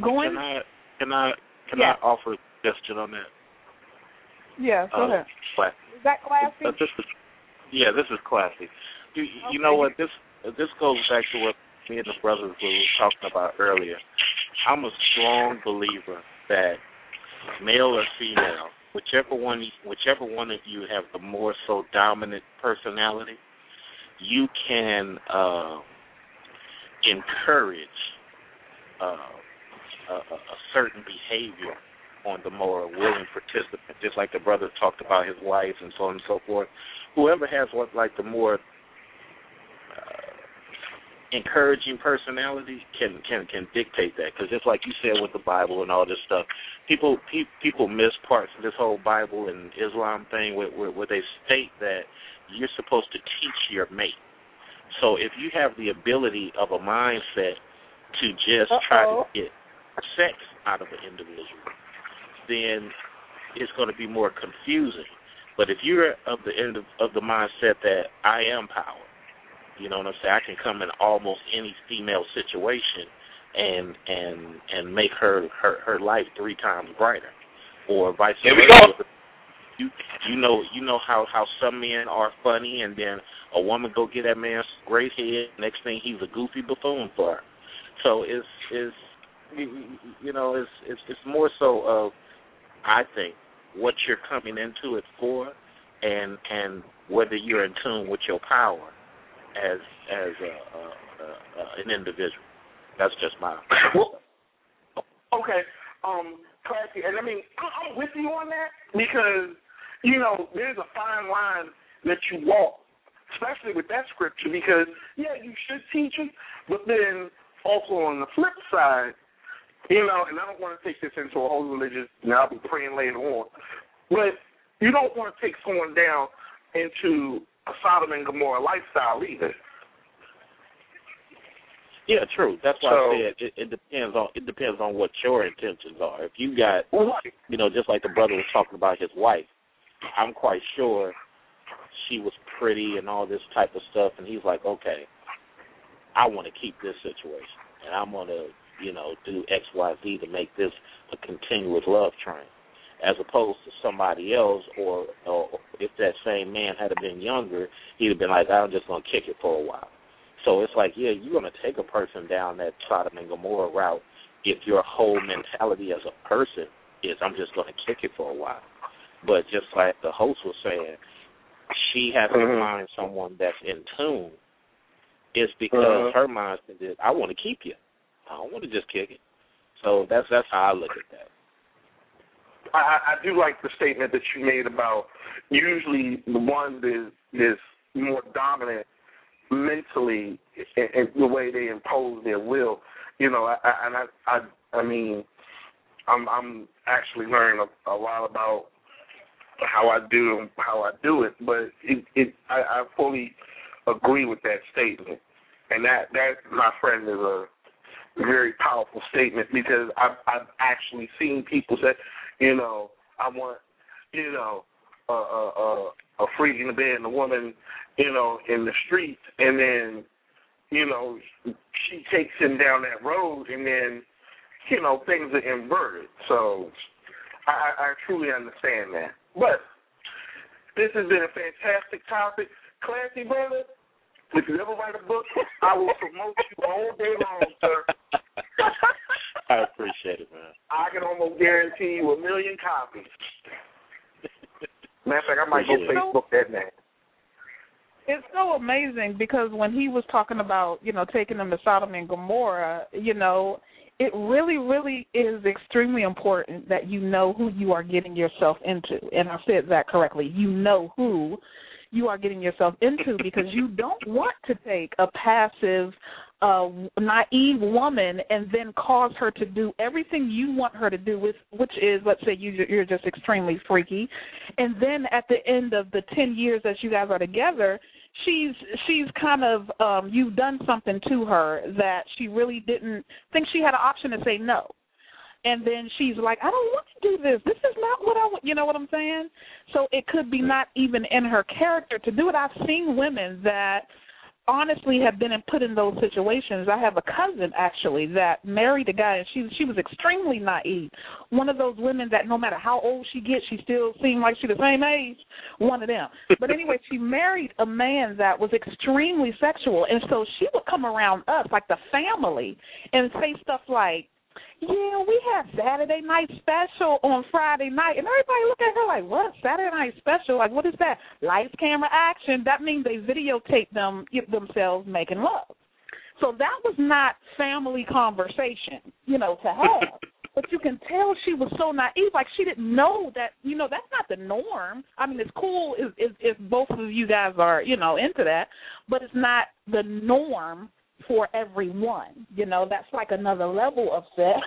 I offer a suggestion on that? Yeah, go ahead. Classy. Is that classy? This is classy. You know what? This goes back to what me and the brothers were talking about earlier. I'm a strong believer that male or female, whichever one of you have the more so dominant personality, you can encourage a certain behavior on the more willing participant, just like the brother talked about his wife and so on and so forth. Whoever has the more encouraging personality can dictate that, because just like you said with the Bible and all this stuff, people miss parts of this whole Bible and Islam thing where they state that you're supposed to teach your mate. So if you have the ability of a mindset to just try to get sex out of an individual, then it's going to be more confusing. But if you're of the end of the mindset that I am power, you know what I'm saying, I can come in almost any female situation and make her life 3 times brighter, or vice versa. You know how some men are funny, and then a woman go get that man's great head. Next thing, he's a goofy buffoon for her. So it's more so of, I think, what you're coming into it for, and whether you're in tune with your power as an individual. That's just my opinion. Okay, Classy, and I mean, I'm with you on that, because, you know, there's a fine line that you walk, especially with that scripture, because, yeah, you should teach it, but then also on the flip side, you know, and I don't want to take this into a whole religious, and I'll be praying later on, but you don't want to take someone down into a Sodom and Gomorrah lifestyle either. Yeah, true. That's why I said it depends on what your intentions are. If you got, you know, just like the brother was talking about his wife, I'm quite sure she was pretty and all this type of stuff, and he's like, okay, I want to keep this situation, and I'm going to, you know, do X, Y, Z to make this a continuous love train, as opposed to somebody else, or if that same man had been younger, he'd have been like, I'm just going to kick it for a while. So it's like, yeah, you're going to take a person down that Sodom and Gomorrah route if your whole mentality as a person is, I'm just going to kick it for a while. But just like the host was saying, she has to find someone that's in tune, it's because her mindset is, I want to keep you. I don't want to just kick it. So that's how I look at that. I do like the statement that you made about usually the one that is more dominant mentally in the way they impose their will. You know, I mean, I'm actually learning a lot about how I do it, but I fully agree with that statement, and that my friend is a very powerful statement, because I've actually seen people say, you know, I want, you know, a freak in the bed and a woman, you know, in the street, and then, you know, she takes him down that road, and then, you know, things are inverted. So I truly understand that. But this has been a fantastic topic. Clancy, brother, if you ever write a book, I will promote you all day long, sir. I appreciate it, man. I can almost guarantee you 1 million copies. Matter of fact, I might go Facebook that man. It's so amazing, because when he was talking about, you know, taking them to Sodom and Gomorrah, you know, it really, really is extremely important that you know who you are getting yourself into. And I said that correctly. You know who you are getting yourself into, because you don't want to take a passive, naive woman and then cause her to do everything you want her to do, which is, let's say you're just extremely freaky, and then at the end of the 10 years that you guys are together, she's kind of, you've done something to her that she really didn't think she had an option to say no. And then she's like, I don't want to do this. This is not what I want. You know what I'm saying? So it could be not even in her character to do it. I've seen women that honestly have been put in those situations. I have a cousin, actually, that married a guy, and she was extremely naive. One of those women that no matter how old she gets, she still seems like she's the same age. One of them. But anyway, she married a man that was extremely sexual, and so she would come around us, like the family, and say stuff like, yeah, we have Saturday night special on Friday night. And everybody look at her like, what? Saturday night special? Like, what is that? Lights, camera, action. That means they videotape themselves making love. So that was not family conversation, you know, to have. But you can tell she was so naive, like she didn't know that, you know, that's not the norm. I mean, it's cool if both of you guys are, you know, into that, but it's not the norm for everyone. You know, that's like another level of sex.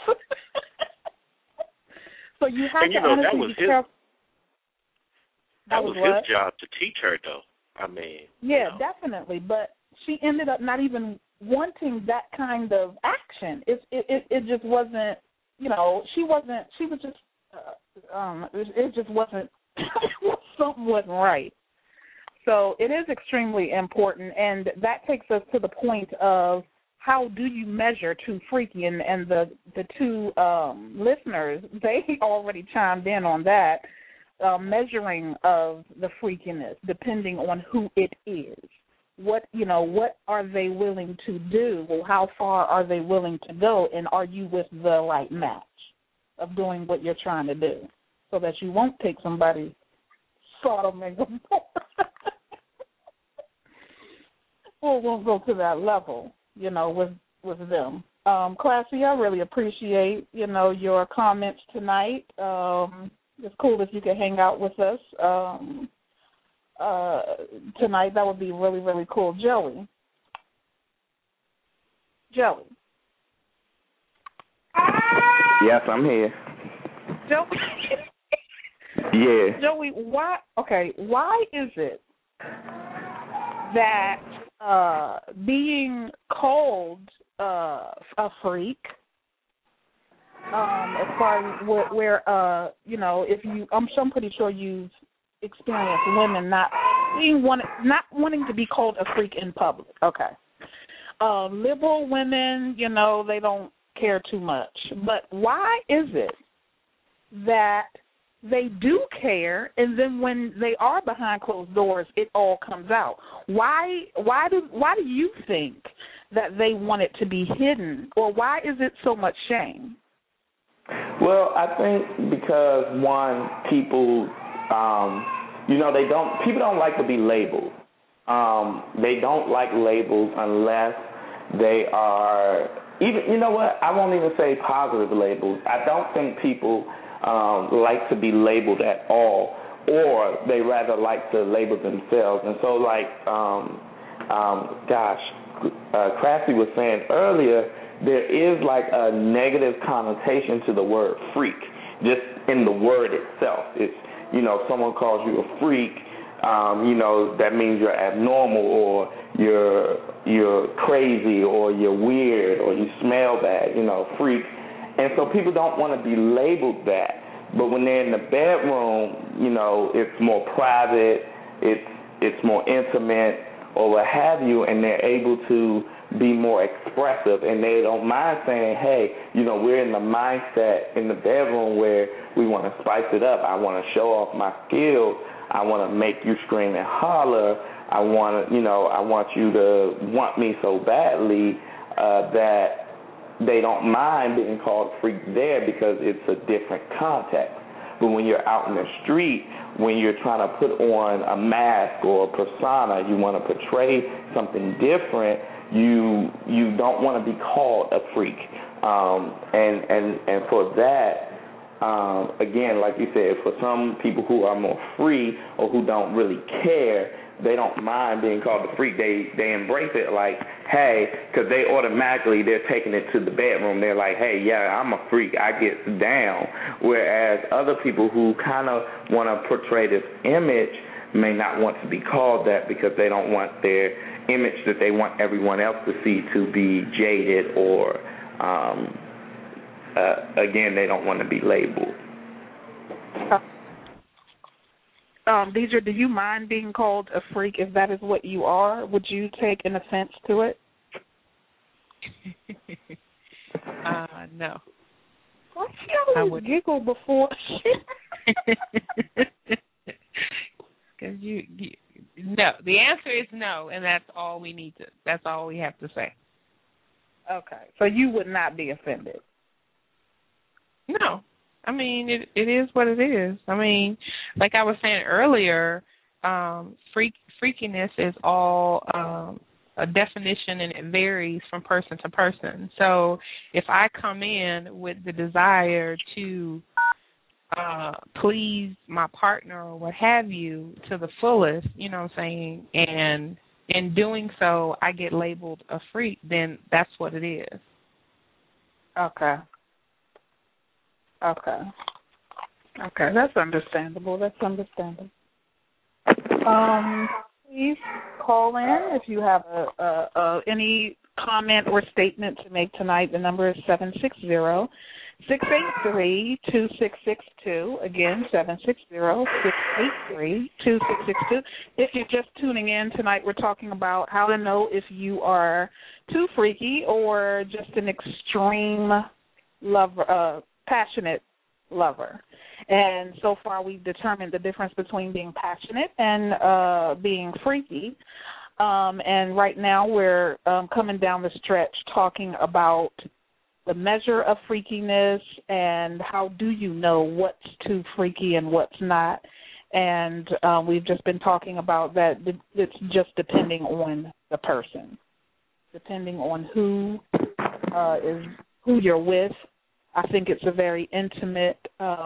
So you have to honestly be careful. That was his job to teach her, though. I mean, yeah, you know. Definitely. But she ended up not even wanting that kind of action. It just wasn't, you know, she was just, it just wasn't, something wasn't right. So it is extremely important, and that takes us to the point of how do you measure too freaky, and the two listeners, they already chimed in on that, measuring of the freakiness, depending on who it is. What are they willing to do? Well, how far are they willing to go, and are you with the right match of doing what you're trying to do, so that you won't take somebody Sodom and Gomorrah. We'll go to that level, you know, with them. Classy, I really appreciate, you know, your comments tonight. It's cool if you could hang out with us tonight. That would be really, really cool. Joey. Yes, I'm here. Joey. Yeah. Joey, why is it that being called a freak, as far as where you know, if you, I'm pretty sure you've experienced women not wanting to be called a freak in public. Okay. Liberal women, you know, they don't care too much. But why is it that they do care, and then when they are behind closed doors, it all comes out? Why do you think that they want it to be hidden, or why is it so much shame? Well, I think because, one, people people don't like to be labeled. They don't like labels unless they are, even, you know what, I won't even say positive labels. I don't think people like to be labeled at all, or they rather like to label themselves. And so, like, Crafty was saying earlier, there is like a negative connotation to the word freak, just in the word itself. It's, someone calls you a freak, that means you're abnormal, or you're crazy, or you're weird, or you smell bad, freak. And so people don't want to be labeled that. But when they're in the bedroom, it's more private, it's more intimate, or what have you, and they're able to be more expressive, and they don't mind saying, hey, we're in the mindset in the bedroom where we want to spice it up. I want to show off my skills. I want to make you scream and holler. I want you to want me so badly that they don't mind being called freak there, because it's a different context. But when you're out in the street, when you're trying to put on a mask or a persona, you want to portray something different, you don't want to be called a freak. And for that, again, like you said, for some people who are more free or who don't really care, they don't mind being called a freak. They embrace it like, hey, because they're taking it to the bedroom. They're like, hey, yeah, I'm a freak. I get down. Whereas other people who kind of want to portray this image may not want to be called that, because they don't want their image that they want everyone else to see to be jaded, or, again, they don't want to be labeled. Deidre, do you mind being called a freak if that is what you are? Would you take an offense to it? No. Well, she always giggle before because no. The answer is no, and that's all we have to say. Okay, so you would not be offended? No. I mean, it is what it is. I mean, like I was saying earlier, freakiness is all a definition, and it varies from person to person. So if I come in with the desire to please my partner or what have you to the fullest, you know what I'm saying, and in doing so I get labeled a freak, then that's what it is. Okay, that's understandable. Please call in if you have any comment or statement to make tonight. The number is 760-683-2662. Again, 760-683-2662. If you're just tuning in tonight, we're talking about how to know if you are too freaky or just an extreme lover, passionate lover. And so far we've determined the difference between being passionate and being freaky. And right now we're coming down the stretch talking about the measure of freakiness and how do you know what's too freaky and what's not. And we've just been talking about that it's just depending on the person, depending on who you're with. I think it's a very intimate,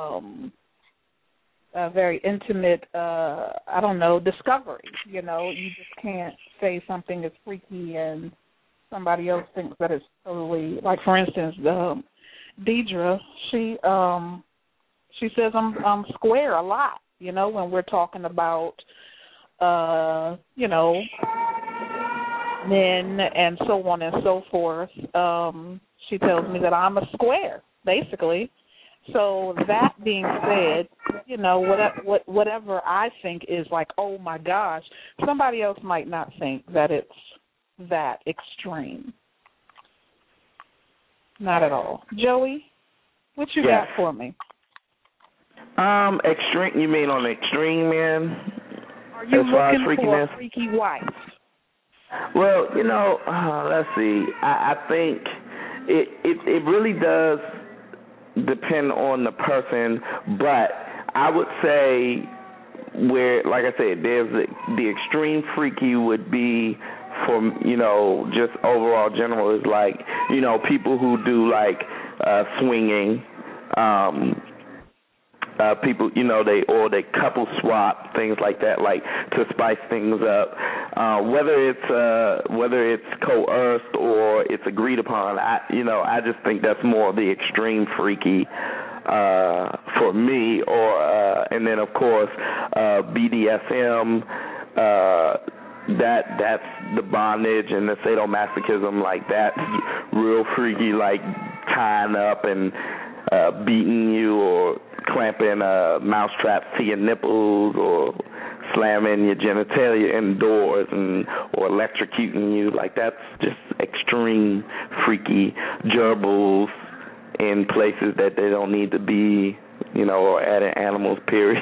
discovery. You just can't say something is freaky and somebody else thinks that it's totally, like, for instance, Deidre, she says I'm square a lot, when we're talking about, men and so on and so forth. She tells me that I'm a square, basically. So that being said, whatever I think is like, oh my gosh, somebody else might not think that it's that extreme. Not at all. Joey, what you got for me? Extreme. You mean on the extreme end? Are you looking for a freaky wife? Well, let's see. I think it really does depend on the person, but I would say where, like I said, there's the extreme freaky would be for, just overall general is like, people who do like swinging, people, they couple swap, things like that, like to spice things up. Whether it's coerced or it's agreed upon, I just think that's more the extreme freaky for me. And then of course BDSM, that's the bondage and the sadomasochism, like that's real freaky, like tying up and beating you or clamping mouse traps to your nipples or slamming your genitalia indoors or electrocuting you. Like that's just extreme freaky. Gerbils in places that they don't need to be, or adding animals, period.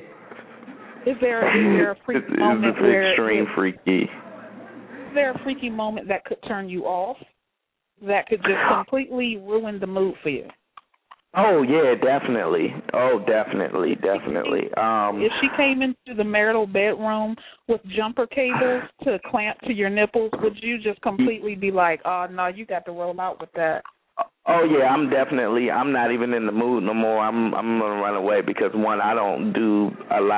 Is there a freaky moment where extreme freaky? Is there a freaky moment that could turn you off? That could just completely ruin the mood for you? Oh yeah, definitely. Oh, definitely. If she came into the marital bedroom with jumper cables to clamp to your nipples, would you just completely be like, "Oh no, you got to roll out with that"? Oh yeah, I'm not even in the mood no more. I'm gonna run away because one, I don't do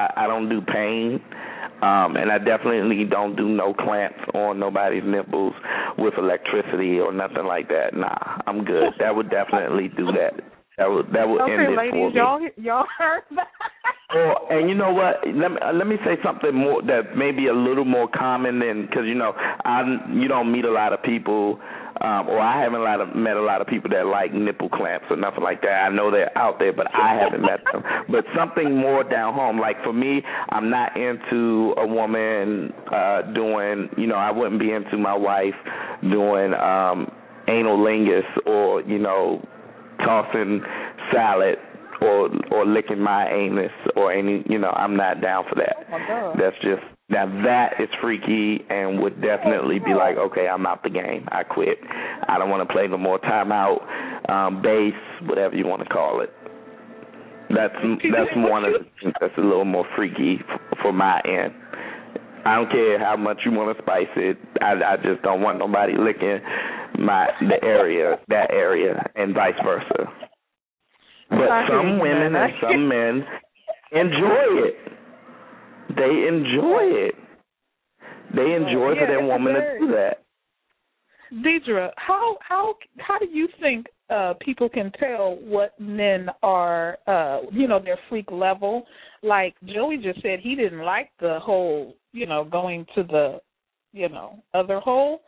pain. And I definitely don't do no clamps on nobody's nipples with electricity or nothing like that. Nah, I'm good. That would definitely do that. That would okay, end it ladies, for me. y'all heard that? Oh, and you know what? Let me say something more that may be a little more common than, because you don't meet a lot of people, or I haven't met a lot of people that like nipple clamps or nothing like that. I know they're out there, but I haven't met them. But something more down home, like for me, I'm not into a woman doing, I wouldn't be into my wife doing analingus or tossing salad or licking my anus or any, I'm not down for that. Oh my God. That's just, now that is freaky and would definitely be like, okay, I'm out the game. I quit. I don't want to play no more timeout, base, whatever you want to call it. That's one of the things that's a little more freaky for my end. I don't care how much you want to spice it. I just don't want nobody licking that area, and vice versa. But some women and some men enjoy it. They enjoy it. They enjoy for their woman to do that. Deidre, how do you think people can tell what men are, their freak level? Like Joey just said, he didn't like the whole, going to the, other hole.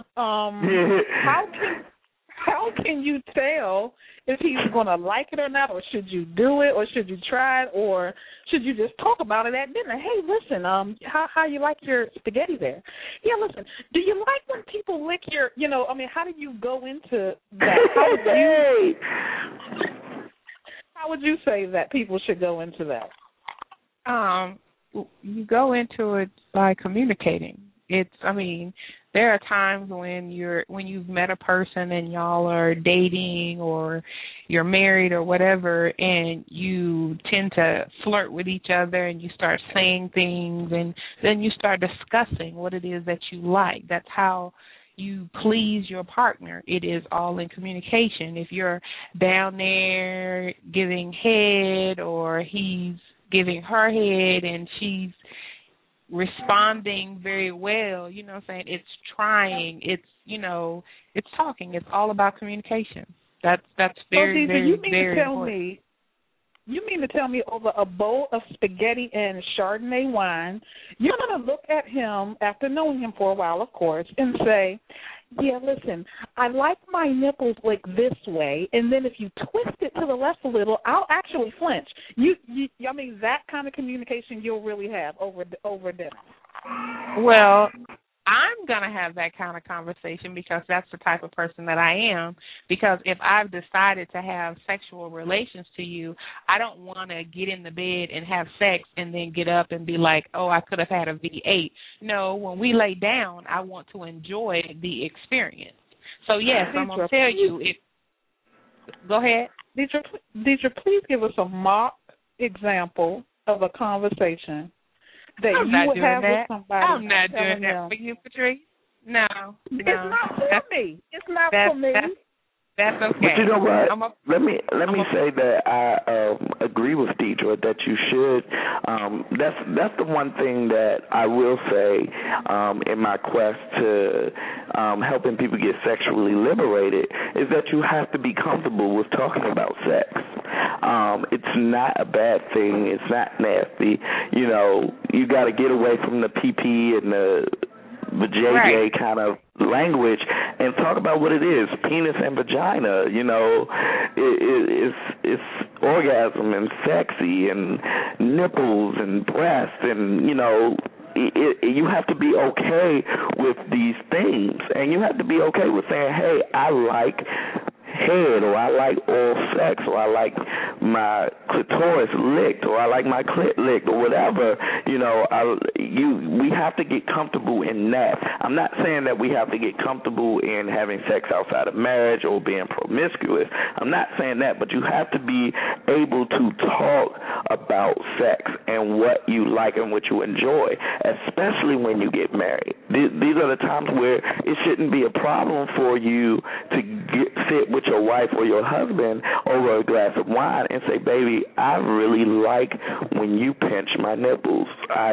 How can you tell if he's going to like it or not, or should you do it, or should you try it, or should you just talk about it at dinner? Hey, listen, how you like your spaghetti there? Yeah, listen, do you like when people lick your, how do you go into that? How would you say that people should go into that? You go into it by communicating. There are times when you've met a person and y'all are dating or you're married or whatever, and you tend to flirt with each other and you start saying things, and then you start discussing what it is that you like. That's how you please your partner. It is all in communication. If you're down there giving head, or he's giving her head and she's responding very well, it's trying, it's talking. It's all about communication. That's very, very, very important. You mean to tell me over a bowl of spaghetti and Chardonnay wine, you're going to look at him, after knowing him for a while, of course, and say, yeah, listen, I like my nipples like this way, and then if you twist it to the left a little, I'll actually flinch. That kind of communication you'll really have over dinner. Well, I'm going to have that kind of conversation because that's the type of person that I am. Because if I've decided to have sexual relations to you, I don't want to get in the bed and have sex and then get up and be like, oh, I could have had a V8. No, when we lay down, I want to enjoy the experience. So, yes, I'm going to tell you. Go ahead. Deidre, please give us a mock example of a conversation that I'm you not would doing have that. with somebody. I'm not doing telling that them, for you, Patrice. No. It's not for me. It's not for me. That's okay. But you know what? Let me say that I agree with Deidre that you should. That's the one thing that I will say in my quest to helping people get sexually liberated is that you have to be comfortable with talking about sex. It's not a bad thing. It's not nasty. You know, you got to get away from the PP and the JJ kind of language and talk about what it is, penis and vagina. You know, it's orgasm and sexy and nipples and breasts and, you know, you have to be okay with these things, and you have to be okay with saying, hey, I like head, or I like oral sex, or I like my clitoris licked, or I like my clit licked, or whatever. You know, we have to get comfortable in that. I'm not saying that we have to get comfortable in having sex outside of marriage or being promiscuous. I'm not saying that, but you have to be able to talk about sex and what you like and what you enjoy, especially when you get married. These are the times where it shouldn't be a problem for you to sit with your wife or your husband over a glass of wine and say, baby, I really like when you pinch my nipples. I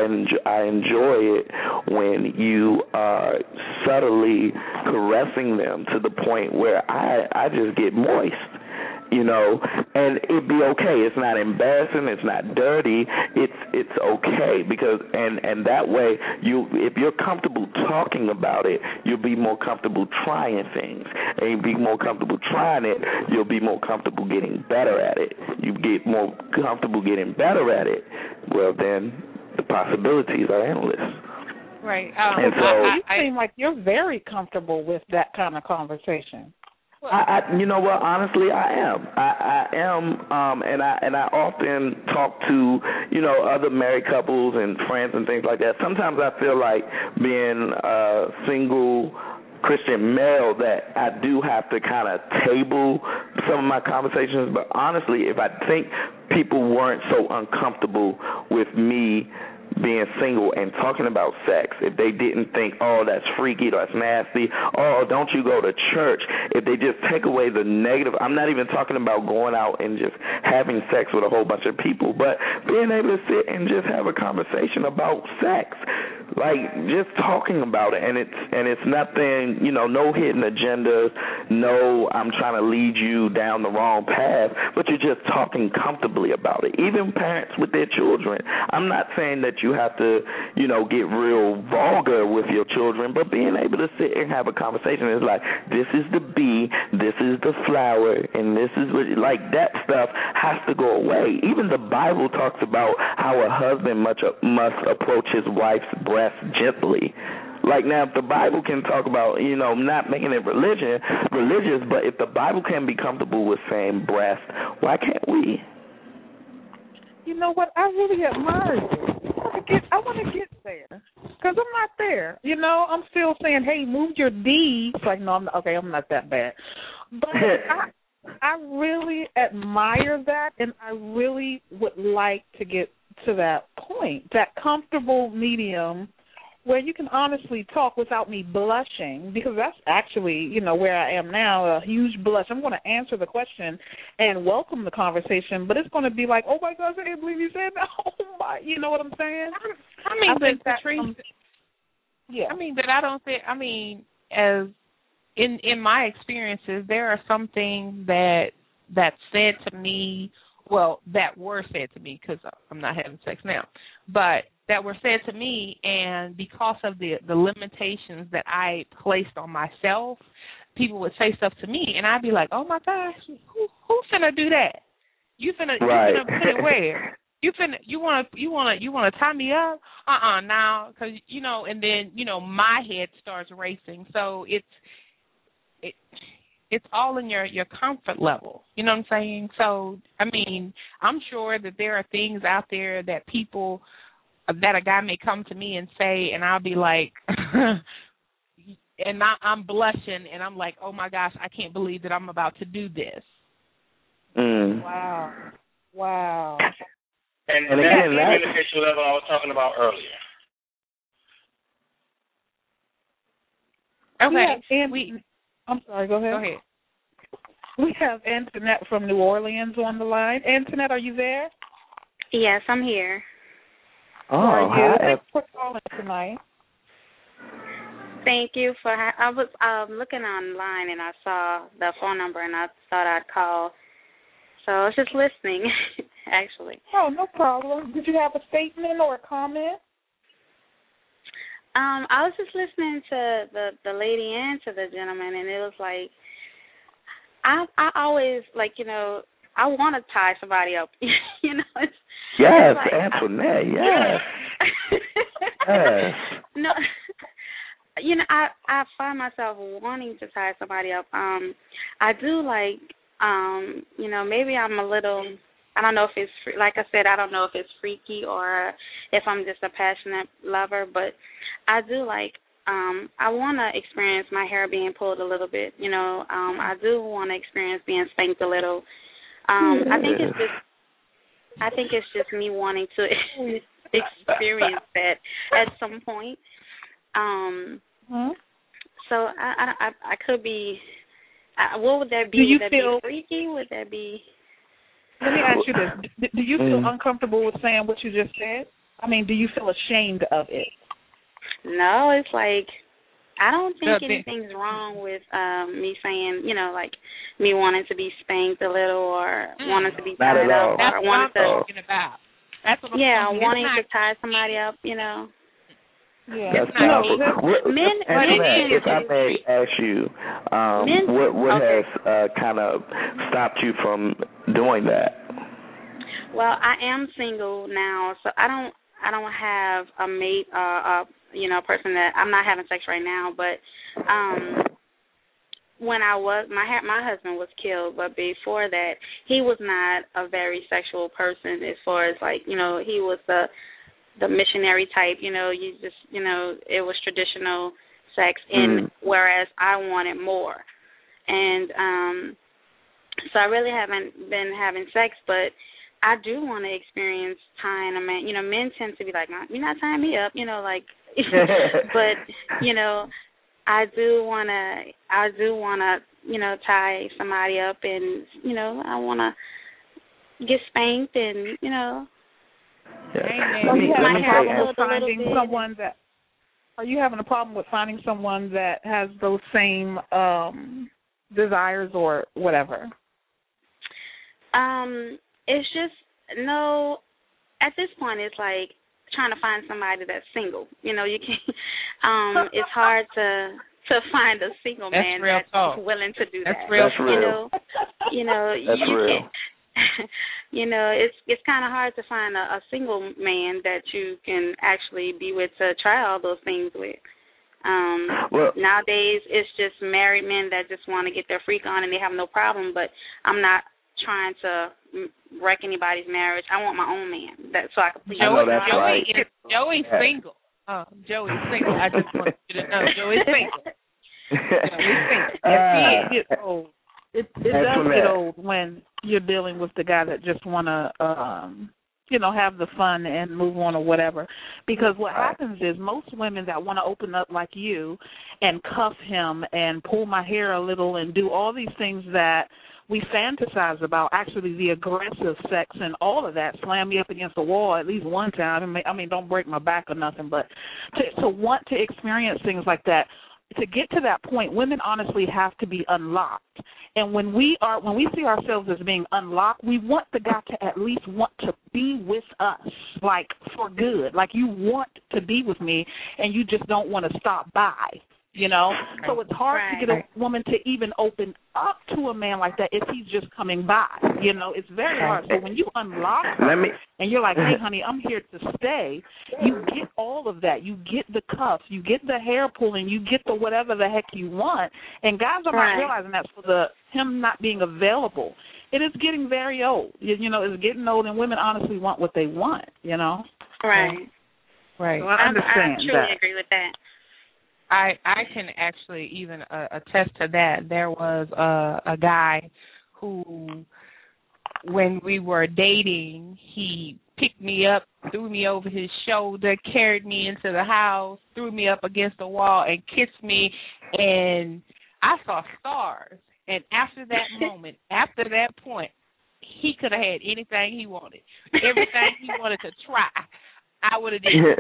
enjoy it when you are subtly caressing them to the point where I just get moist. You know, and it'd be okay. It's not embarrassing. It's not dirty. It's okay because and that way if you're comfortable talking about it, you'll be more comfortable trying things. And you'll be more comfortable trying it, you'll be more comfortable getting better at it. You get more comfortable getting better at it. Well, then the possibilities are endless. Right. And so you seem like you're very comfortable with that kind of conversation. You know what? Honestly, I am. I am, and I often talk to, you know, other married couples and friends and things like that. Sometimes I feel like being a single Christian male that I do have to kind of table some of my conversations. But honestly, if I think people weren't so uncomfortable with me being single and talking about sex, if they didn't think, oh, that's freaky, that's nasty, oh, don't you go to church, if they just take away the negative, I'm not even talking about going out and just having sex with a whole bunch of people, but being able to sit and just have a conversation about sex, like just talking about it, and it's nothing, you know, no hidden agendas, no I'm trying to lead you down the wrong path, but you're just talking comfortably about it. Even parents with their children, I'm not saying that you have to, you know, get real vulgar with your children, but being able to sit and have a conversation is like, this is the bee, this is the flower, and this is what, like, that stuff has to go away. Even the Bible talks about how a husband must approach his wife's breast gently. Like, now, if the Bible can talk about, you know, not making it religious, but if the Bible can be comfortable with saying breast, why can't we? You know what? I really admire you. I want to get there because I'm not there. You know, I'm still saying, hey, move your D. It's like, no, I'm not that bad. But I really admire that, and I really would like to get to that point, that comfortable medium where you can honestly talk without me blushing, because that's actually, you know, where I am now, a huge blush. I'm going to answer the question and welcome the conversation, but it's going to be like, oh, my gosh, I can't believe you said that. Oh, my, you know what I'm saying? I mean, but Patrice, yeah. I mean, but I don't think, I mean, as in my experiences, there are some things that said to me, well, that were said to me, because I'm not having sex now, but that were said to me, and because of the limitations that I placed on myself, people would say stuff to me, and I'd be like, oh my gosh, who finna do that? You finna put it where? You wanna tie me up? Now, because you know, and then you know my head starts racing, so it's all in your comfort level. You know what I'm saying? So I mean, I'm sure that there are things out there that people. That a guy may come to me and say, and I'll be like, and I'm blushing, and I'm like, oh my gosh, I can't believe that I'm about to do this. Wow. And that's the communication level I was talking about earlier. Okay. I'm sorry, go ahead. Go ahead. We have Antoinette from New Orleans on the line. Antoinette, are you there? Yes, I'm here. How are you? Hi. Thanks for calling tonight. Thank you for. I was looking online and I saw the phone number and I thought I'd call. So I was just listening, actually. Oh, no problem. Did you have a statement or a comment? I was just listening to the lady and to the gentleman, and it was like I always I want to tie somebody up. It's yes, like, Antoinette. Yes. Yes. No. I find myself wanting to tie somebody up. I do maybe I'm a little, I don't know if it's, like I said, I don't know if it's freaky or if I'm just a passionate lover, but I do I want to experience my hair being pulled a little bit, I do want to experience being spanked a little. I think it's just me wanting to experience that at some point. So I could be. What would that be? Do you would that feel be freaky? Would that be? Let me ask you this: do you feel uncomfortable with saying what you just said? I mean, do you feel ashamed of it? No, it's like I don't think anything's wrong with me saying, me wanting to be spanked a little or wanting to be tied up or wanting to. That's what I'm wanting to tie somebody up, Yeah. That's powerful. If I may ask you, what has kind of stopped you from doing that? Well, I am single now, so I don't have a mate, person that I'm not having sex right now. But when I was, my husband was killed, but before that, he was not a very sexual person as far as he was the missionary type, you just, it was traditional sex, and whereas I wanted more. And so I really haven't been having sex, but I do want to experience tying a man. Men tend to be like, you're not tying me up, but, I do want to, tie somebody up and, I want to get spanked and, Are you having a problem with finding someone that? Are you having a problem with finding someone that has those same desires or whatever? It's just no. At this point, it's like trying to find somebody that's single. You can't. It's hard to find a single man that's willing to do that. That's real. That's real. It's kind of hard to find a single man that you can actually be with to try all those things with. Nowadays, it's just married men that just want to get their freak on and they have no problem, but I'm not trying to wreck anybody's marriage. I want my own man. So I can please. Joey's single. Joey's single. I just want you to know Joey's single. It does get old when you're dealing with the guy that just want to, have the fun and move on or whatever. Because what happens is most women that want to open up like you and cuff him and pull my hair a little and do all these things that we fantasize about, actually the aggressive sex and all of that, slam me up against the wall at least one time. I mean, don't break my back or nothing, but to want to experience things like that, to get to that point, women honestly have to be unlocked. And when we see ourselves as being unlocked, we want the guy to at least want to be with us, like for good. Like you want to be with me, and you just don't want to stop by. So it's hard to get a woman to even open up to a man like that if he's just coming by. It's very hard. So when you unlock her and you're like, hey, honey, I'm here to stay, you get all of that. You get the cuffs, you get the hair pulling, you get the whatever the heck you want. And guys are not realizing that's for him not being available. It is getting very old. It's getting old, and women honestly want what they want, Right. Right. So I understand I truly agree with that. I can actually even attest to that. There was a guy who when we were dating, he picked me up, threw me over his shoulder, carried me into the house, threw me up against the wall, and kissed me, and I saw stars. And after that moment, after that point, he could have had anything he wanted. Everything he wanted to try, I would have did it.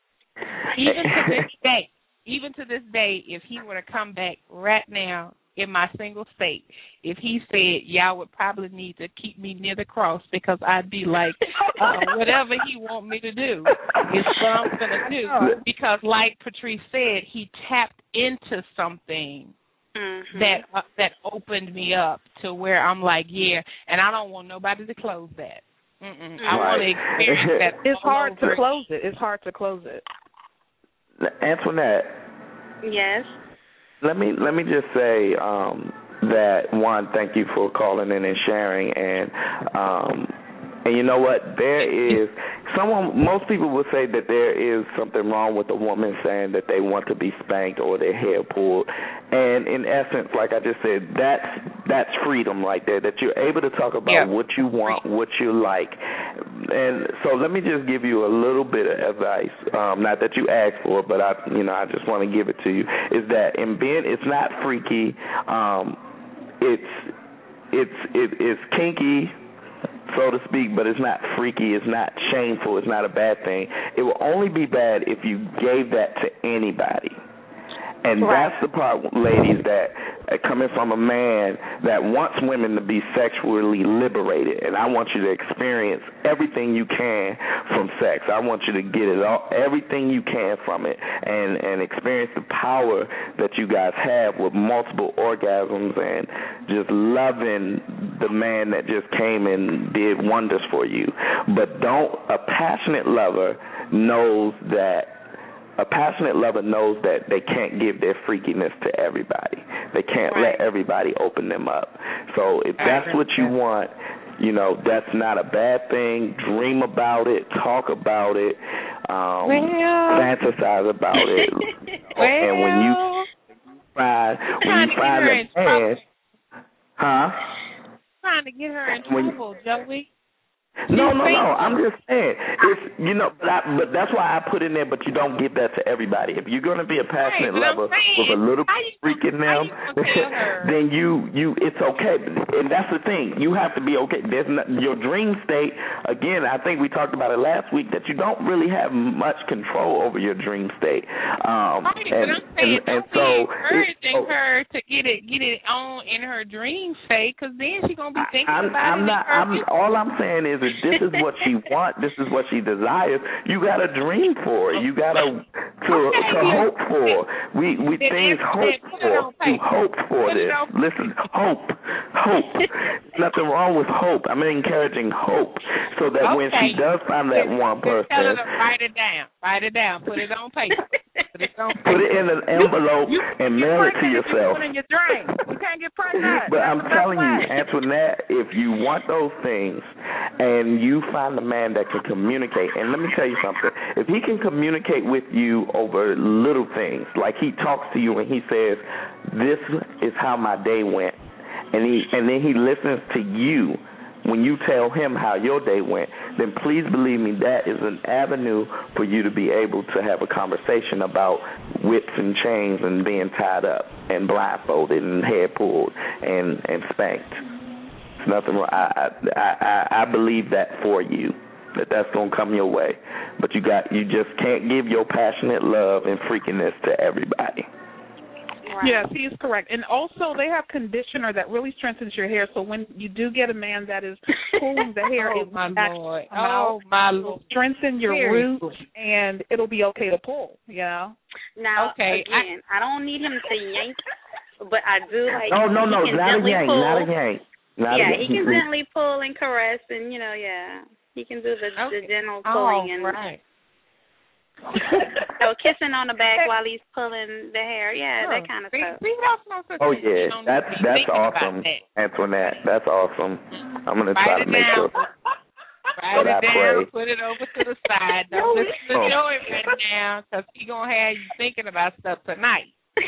Even to this day, if he were to come back right now in my single state, if he said, y'all would probably need to keep me near the cross because I'd be like, whatever he want me to do is what I'm going to do. Because like Patrice said, he tapped into something that opened me up to where I'm like, yeah, and I don't want nobody to close that. I want to experience that. It's hard to close it. It's hard to close it. Antoinette. Yes. Let me just say that one, thank you for calling in and sharing, and you know what? Most people would say that there is something wrong with a woman saying that they want to be spanked or their hair pulled. And in essence, like I just said, that's freedom right there, that you're able to talk about what you want, what you like. And so let me just give you a little bit of advice, not that you asked for it, but I just want to give it to you, is that in bed, it's not freaky. It's kinky, so to speak, but it's not freaky, it's not shameful, it's not a bad thing. It will only be bad if you gave that to anybody. And that's the part, ladies, that coming from a man that wants women to be sexually liberated, and I want you to experience everything you can from sex. I want you to get it all, everything you can from it, and experience the power that you guys have with multiple orgasms and just loving the man that just came and did wonders for you. But a passionate lover knows that they can't give their freakiness to everybody. They can't let everybody open them up. So if that's what you want, that's not a bad thing. Dream about it, talk about it, fantasize about it. And when you find a man, trying to get her in trouble, Joey. No. I'm just saying, but that's why I put in there. But you don't give that to everybody. If you're going to be a passionate lover with a little freak in them, then it's okay. And that's the thing. You have to be okay. Your dream state. Again, I think we talked about it last week that you don't really have much control over your dream state. Encouraging her to get it on in her dream state, because then she's gonna be thinking about it. All I'm saying is, if this is what she wants, this is what she desires, you got to dream for it. You got to hope for. We things hope for. You hope for this. Listen, hope. Nothing wrong with hope. I'm encouraging hope, so that when she does find that one person, tell her to write it down, put it on paper. Put it in an envelope and mail it to yourself. You can't get pregnant. But I'm telling you, Antoinette, if you want those things and you find a man that can communicate, and let me tell you something, if he can communicate with you over little things, like he talks to you and he says, this is how my day went, and then he listens to you when you tell him how your day went, then please believe me, that is an avenue for you to be able to have a conversation about whips and chains and being tied up and blindfolded and hair pulled and spanked. There's nothing wrong. I believe that for you, that's going to come your way. But you just can't give your passionate love and freakiness to everybody. Yes, he is correct. And also, they have conditioner that really strengthens your hair. So when you do get a man that is pulling the hair, it will strengthen your roots, and it'll be okay to pull. Now, again, I don't need him to yank, but I do like. No, not a yank. He can gently pull and caress, and he can do the gentle pulling and. Right. Kissing on the back while he's pulling the hair, that kind of stuff. Oh yeah, that's awesome, Antoinette. That's awesome. I'm gonna try to make sure. Write it down, put it over to the side. Don't listen to Joey right now, because he's gonna have you thinking about stuff tonight.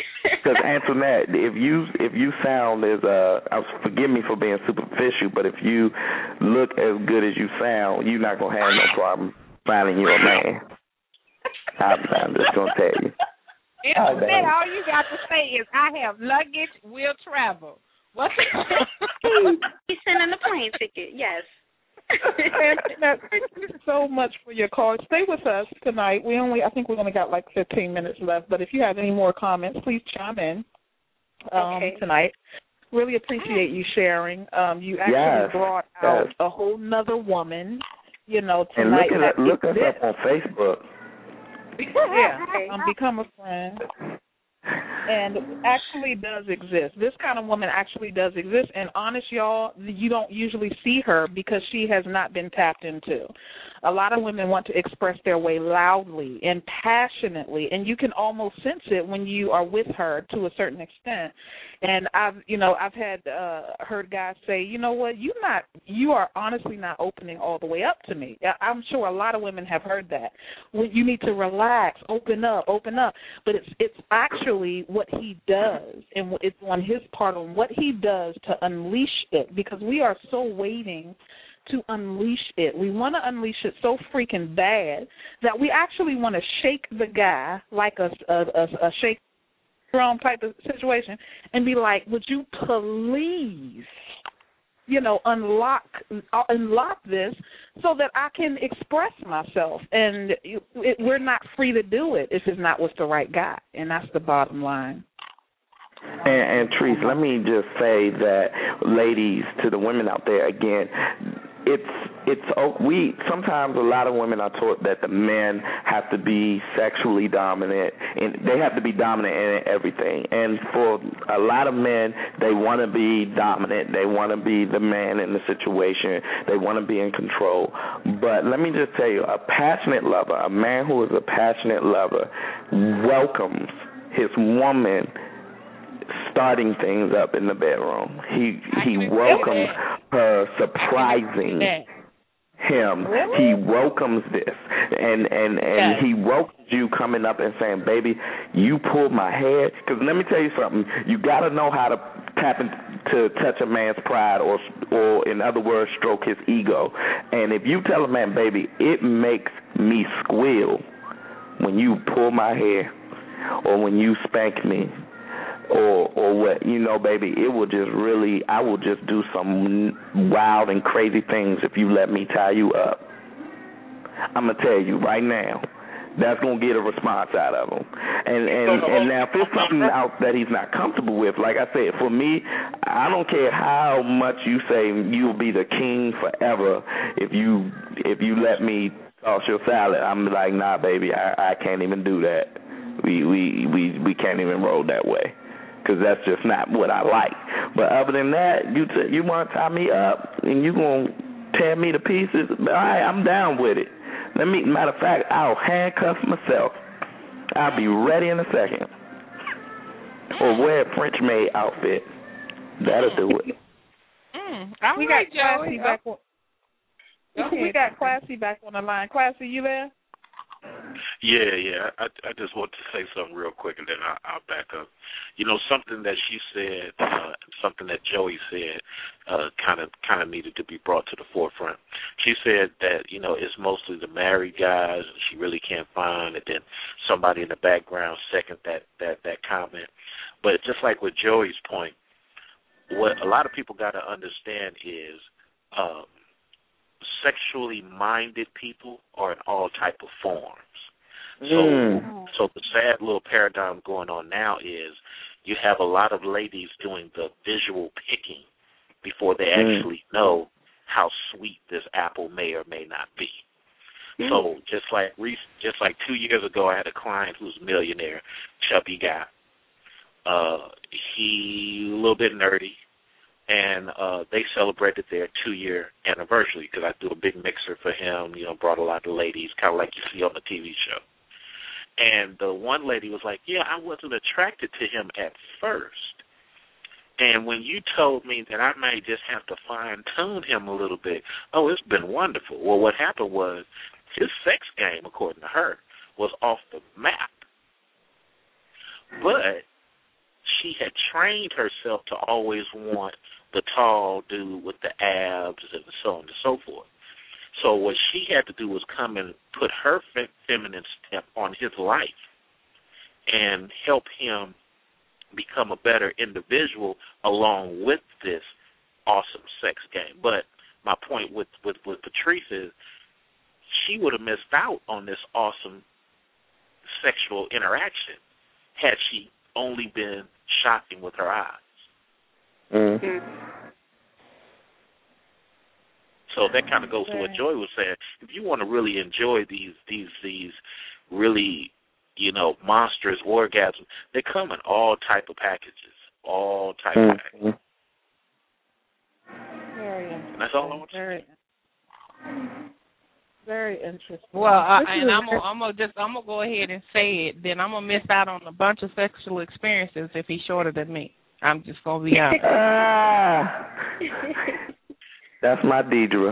Because Antoinette, if you sound as forgive me for being superficial, but if you look as good as you sound, you're not gonna have no problem finding you a man. I'm just gonna tell you. All you got to say is, "I have luggage, we'll travel." What's He's sending the plane ticket. Yes. Thank you so much for your call. Stay with us tonight. I think we only got like 15 minutes left, but if you have any more comments, please chime in tonight. Really appreciate you sharing. You actually brought out a whole nother woman, tonight. And look us up on Facebook. Become a friend. And it actually does exist. This kind of woman actually does exist. And honest, y'all, you don't usually see her because she has not been tapped into. A lot of women want to express their way loudly and passionately, and you can almost sense it when you are with her to a certain extent. And I've had heard guys say, you know what, you are honestly not opening all the way up to me. I'm sure a lot of women have heard that. You need to relax, open up. But it's actually what he does, and it's on his part on what he does to unleash it, because we are so waiting to unleash it. We want to unleash it so freaking bad that we actually want to shake the guy like a shake drum type of situation and be like, would you please, unlock this so that I can express myself. And we're not free to do it if it's not with the right guy, and that's the bottom line. And Therese, let me just say that, ladies, to the women out there, again, we sometimes a lot of women are taught that the men have to be sexually dominant, and they have to be dominant in everything. And for a lot of men, they want to be dominant. They want to be the man in the situation. They want to be in control. But let me just tell you, a passionate lover, a man who is a passionate lover, welcomes his woman starting things up in the bedroom. He welcomes her surprising him. He welcomes this, and he welcomes you coming up and saying, "Baby, you pulled my hair." Because let me tell you something. You got to know how to tap into touch a man's pride, or in other words, stroke his ego. And if you tell a man, "Baby, it makes me squeal when you pull my hair, or when you spank me, or what, baby, it will just really, I will just do some wild and crazy things if you let me tie you up." I'm going to tell you right now, that's going to get a response out of him. And now if there's something else that he's not comfortable with, like I said, for me, I don't care how much you say you'll be the king forever if you let me toss your salad. I'm like, nah, baby, I can't even do that. We can't even roll that way, because that's just not what I like. But other than that, you want to tie me up and you going to tear me to pieces, all right, I'm down with it. Matter of fact, I'll handcuff myself. I'll be ready in a second. Or wear a French maid outfit. That'll do it. We got Classy back on. We got Classy back on the line. Classy, you there? Yeah. I just want to say something real quick, and then I'll back up. Something that she said, something that Joey said, kind of needed to be brought to the forefront. She said that it's mostly the married guys, and she really can't find, and then somebody in the background second that comment. But just like with Joey's point, what a lot of people got to understand is sexually minded people are in all type of forms. So the sad little paradigm going on now is you have a lot of ladies doing the visual picking before they actually know how sweet this apple may or may not be. So just like 2 years ago, I had a client who's a millionaire, chubby guy. He a little bit nerdy. And they celebrated their 2-year anniversary because I do a big mixer for him, brought a lot of ladies, kind of like you see on the TV show. And the one lady was like, yeah, I wasn't attracted to him at first. And when you told me that I may just have to fine-tune him a little bit, it's been wonderful. Well, what happened was his sex game, according to her, was off the map. But trained herself to always want the tall dude with the abs and so on and so forth. So what she had to do was come and put her feminine step on his life and help him become a better individual along with this awesome sex game. But my point with Patrice is she would have missed out on this awesome sexual interaction had she only been shopping with her eyes. So that kind of goes to what Joy was saying. If you want to really enjoy these really, monstrous orgasms, they come in all type of packages, all type of packages. Very interesting. That's all I want to say. Very interesting. Well, I'm gonna go ahead and say it. Then I'm gonna miss out on a bunch of sexual experiences if he's shorter than me. I'm just gonna be honest. That's my Deidre.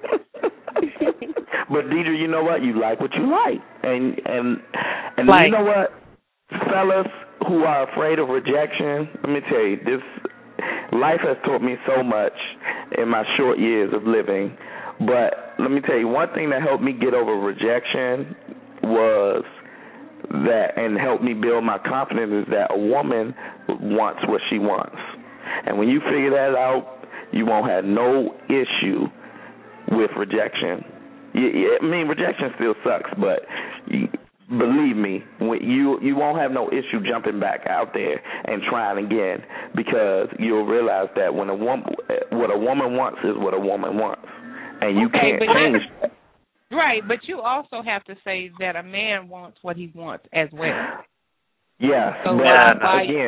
But Deidre, you know what? You like what you like, and you know what, fellas who are afraid of rejection. Let me tell you, this life has taught me so much in my short years of living. But let me tell you, one thing that helped me get over rejection was that, and helped me build my confidence, is that a woman wants what she wants. And when you figure that out, you won't have no issue with rejection. I mean, rejection still sucks, but believe me, you won't have no issue jumping back out there and trying again, because you'll realize that when what a woman wants is what a woman wants. And you can't change that. Right, but you also have to say that a man wants what he wants as well. Yeah, so but again,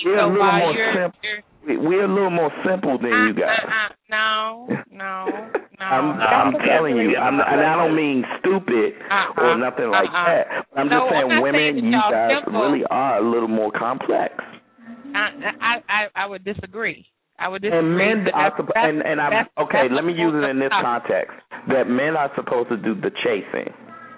we're a little more simple than you guys. No. I'm telling you, and I don't mean stupid or nothing like that. I'm just saying, women, you guys really are a little more complex. I would disagree. And men let me use it in this context, that men are supposed to do the chasing.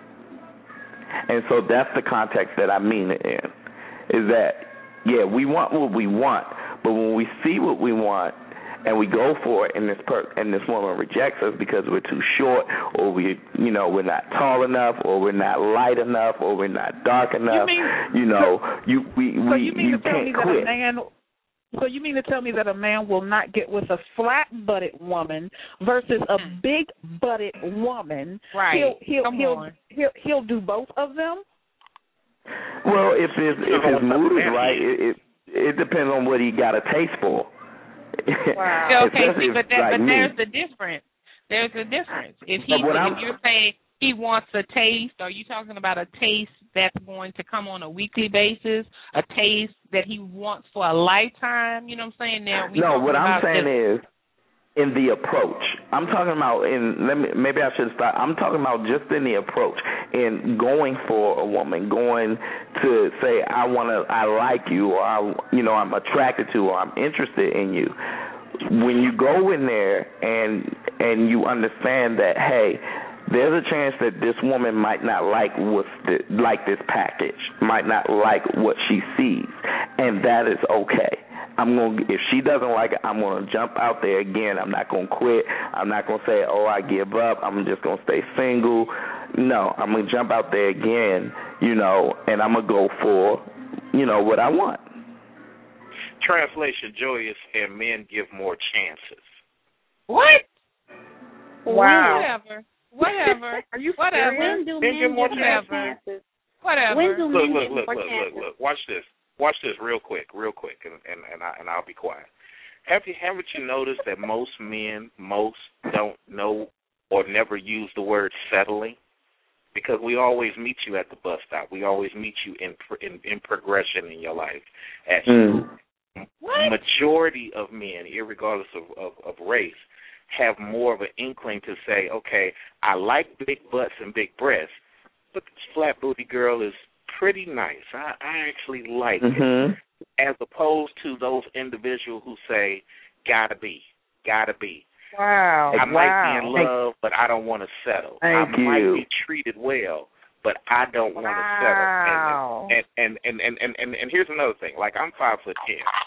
And so that's the context that I mean it in, is that, yeah, we want what we want, but when we see what we want and we go for it, and this woman rejects us because we're too short, or we're not tall enough, or we're not light enough, or we're not dark enough, you can't quit. So you mean to tell me that a man will not get with a flat-butted woman versus a big-butted woman? Right. He'll do both of them? Well, if his mood is right, it depends on what he got a taste for. Wow. Okay, but there's the difference. There's a difference. If you're saying he wants a taste, are you talking about a taste that's going to come on a weekly basis, a taste that he wants for a lifetime? You know what I'm saying? No, what I'm saying is in the approach. I'm talking about maybe I should start. I'm talking about just in the approach, in going for a woman, going to say I like you, or I'm attracted to, or I'm interested in you. When you go in there and you understand that, hey, there's a chance that this woman might not like this package, might not like what she sees, and that is okay. If she doesn't like it, I'm gonna jump out there again. I'm not gonna quit. I'm not gonna say, oh, I give up. I'm just gonna stay single. No, I'm gonna jump out there again, and I'm gonna go for, what I want. Translation: Joyous and men give more chances. What? Wow. Whatever. Are you whatever? When do men give more chances? Whatever. When do men give more chances? Look. Watch this real quick, and I'll be quiet. Haven't you noticed that most men don't know or never use the word settling? Because we always meet you at the bus stop. We always meet you in progression in your life. Majority of men, irregardless of race, have more of an inkling to say, okay, I like big butts and big breasts, but this flat booty girl is pretty nice. I actually like it. As opposed to those individuals who say, gotta be. Wow. I might be in love, but I don't want to settle. I might be treated well, but I don't want to settle. And here's another thing. Like, I'm 5'10",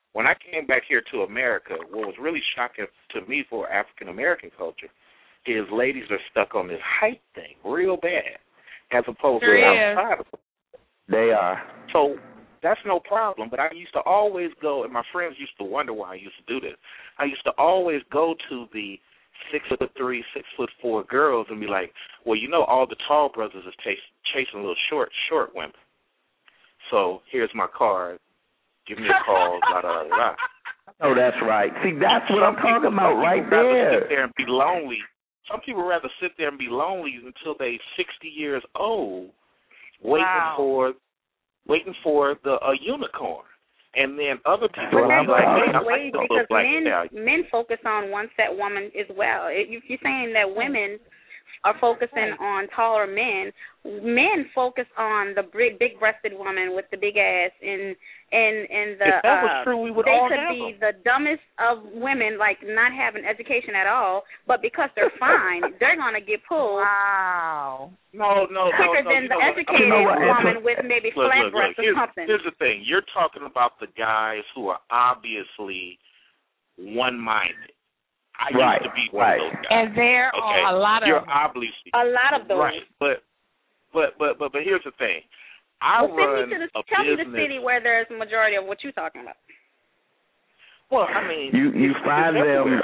when I came back here to America, what was really shocking to me for African American culture is ladies are stuck on this height thing real bad, as opposed to outside of it. They are. So that's no problem, but I used to always go, and my friends used to wonder why I used to do this. I used to always go to the 6'3", 6'4" girls and be like, well, you know, all the tall brothers is chasing little short women. So here's my card. Give me a call. Blah, blah, blah. Oh, that's right. See, that's what I'm talking about right there. Sit there and be lonely. Some people rather sit there and be lonely until they 60 years old, waiting for the unicorn. And then other people are like, hey, I like the little black stallion. Men focus on one set woman as well. If you're saying that women are focusing on taller men focus on the big-breasted woman with the big ass and the. If that was true, we would all have them. They could be the dumbest of women, like not having education at all, but because they're fine, they're gonna get pulled. Wow. No. Quicker than the educated woman with maybe flat breasts or something. Here's the thing: you're talking about the guys who are obviously one-minded. I used to be one of those guys. And there are a lot of those. Right, but here's the thing. Tell me the city where there's a majority of what you're talking about. Well, I mean, you find them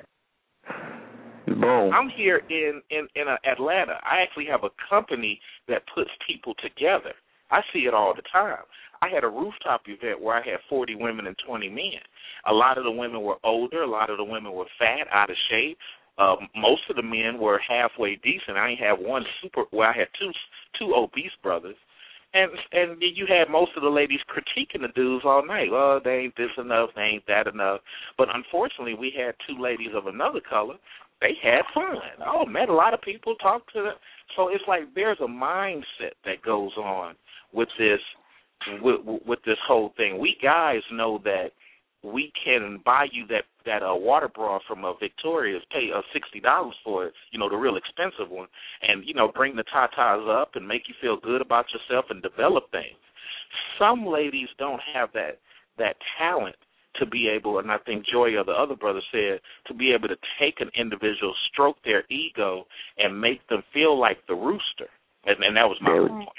boom. I'm here in Atlanta. I actually have a company that puts people together. I see it all the time. I had a rooftop event where I had 40 women and 20 men. A lot of the women were older. A lot of the women were fat, out of shape. Most of the men were halfway decent. I had I had two obese brothers. And you had most of the ladies critiquing the dudes all night. Oh, they ain't this enough, they ain't that enough. But unfortunately, we had two ladies of another color. They had fun. Oh, met a lot of people, talked to them. So it's like there's a mindset that goes on with this whole thing. We guys know that we can buy you that water bra from Victoria's, pay $60 for it, the real expensive one, and, bring the tatas up and make you feel good about yourself and develop things. Some ladies don't have that talent to be able, and I think Joy or the other brother said, to be able to take an individual, stroke their ego, and make them feel like the rooster. And that was my point.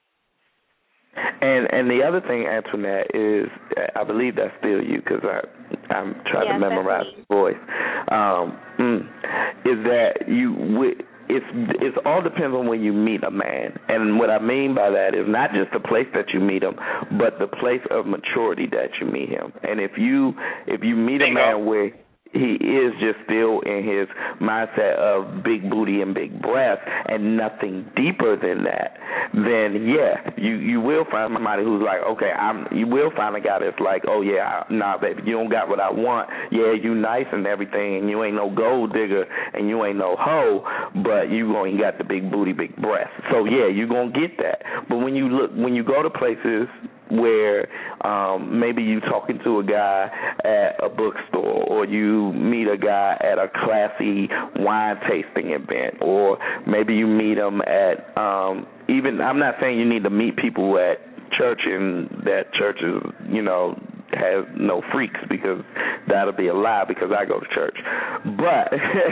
And the other thing, Antoinette, is I believe that's still you because I'm trying to memorize the voice. Is that it all depends on when you meet a man, and what I mean by that is not just the place that you meet him, but the place of maturity that you meet him. And if you meet a man where he is just still in his mindset of big booty and big breasts and nothing deeper than that, then, you will find somebody who's like, okay, you will find a guy that's like, oh, yeah, nah, baby, you don't got what I want. Yeah, you nice and everything, and you ain't no gold digger, and you ain't no hoe, but you got the big booty, big breasts. So, yeah, you're going to get that. But when you go to places where maybe you talking to a guy at a bookstore, or you meet a guy at a classy wine tasting event, or maybe you meet him at I'm not saying you need to meet people at church and that church is, has no freaks, because that'll be a lie because I go to church. But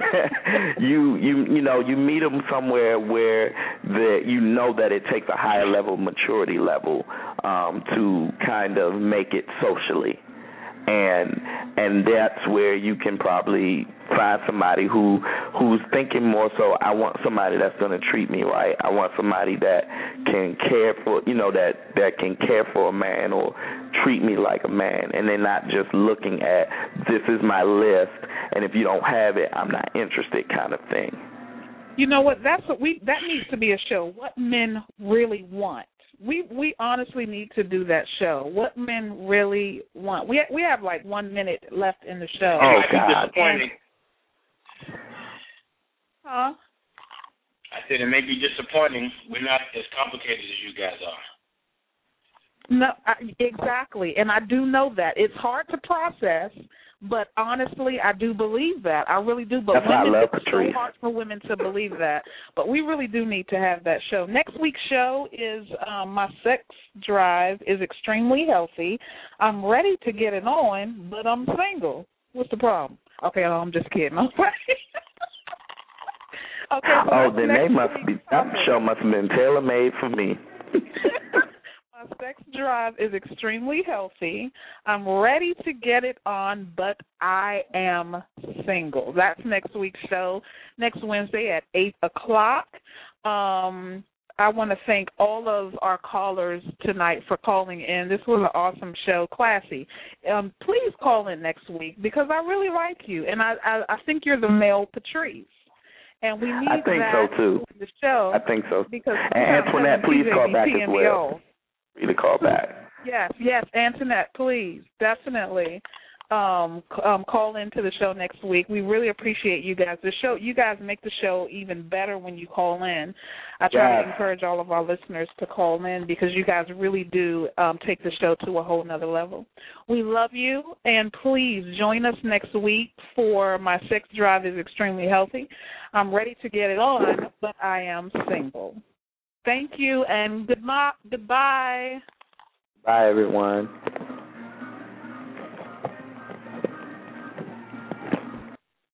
you meet them somewhere where that it takes a higher level of maturity level to kind of make it socially. And that's where you can probably find somebody who's thinking more so, I want somebody that's going to treat me right. I want somebody that can care for, that can care for a man or treat me like a man, and they're not just looking at, this is my list, and if you don't have it, I'm not interested kind of thing. You know what? That needs to be a show. What men really want. We honestly need to do that show. What men really want. We have like 1 minute left in the show. Oh God! Huh? I said it may be disappointing. We're not as complicated as you guys are. No, exactly, and I do know that it's hard to process. But honestly, I do believe that. I really do. But That's why I love it's Patrice. so hard for women to believe that. But we really do need to have that show. Next week's show is my sex drive is extremely healthy. I'm ready to get it on, but I'm single. What's the problem? Okay, no, I'm just kidding. Okay, so then they must be. That show must have been tailor made for me. My sex drive is extremely healthy. I'm ready to get it on, but I am single. That's next week's show, next Wednesday at 8 o'clock. I want to thank all of our callers tonight for calling in. This was an awesome show, classy. Please call in next week because I really like you, and I think you're the male Patrice. And we need I think that so too. in the show. I think so. Because and Antoinette, please call back as well. Free to call back. Yes, Antoinette, please, definitely call into the show next week. We really appreciate you guys. You guys make the show even better when you call in. I try to encourage all of our listeners to call in because you guys really do take the show to a whole nother level. We love you, and please join us next week for My Sex Drive is Extremely Healthy. I'm ready to get it on, but I am single. Thank you, and goodbye. Bye, everyone.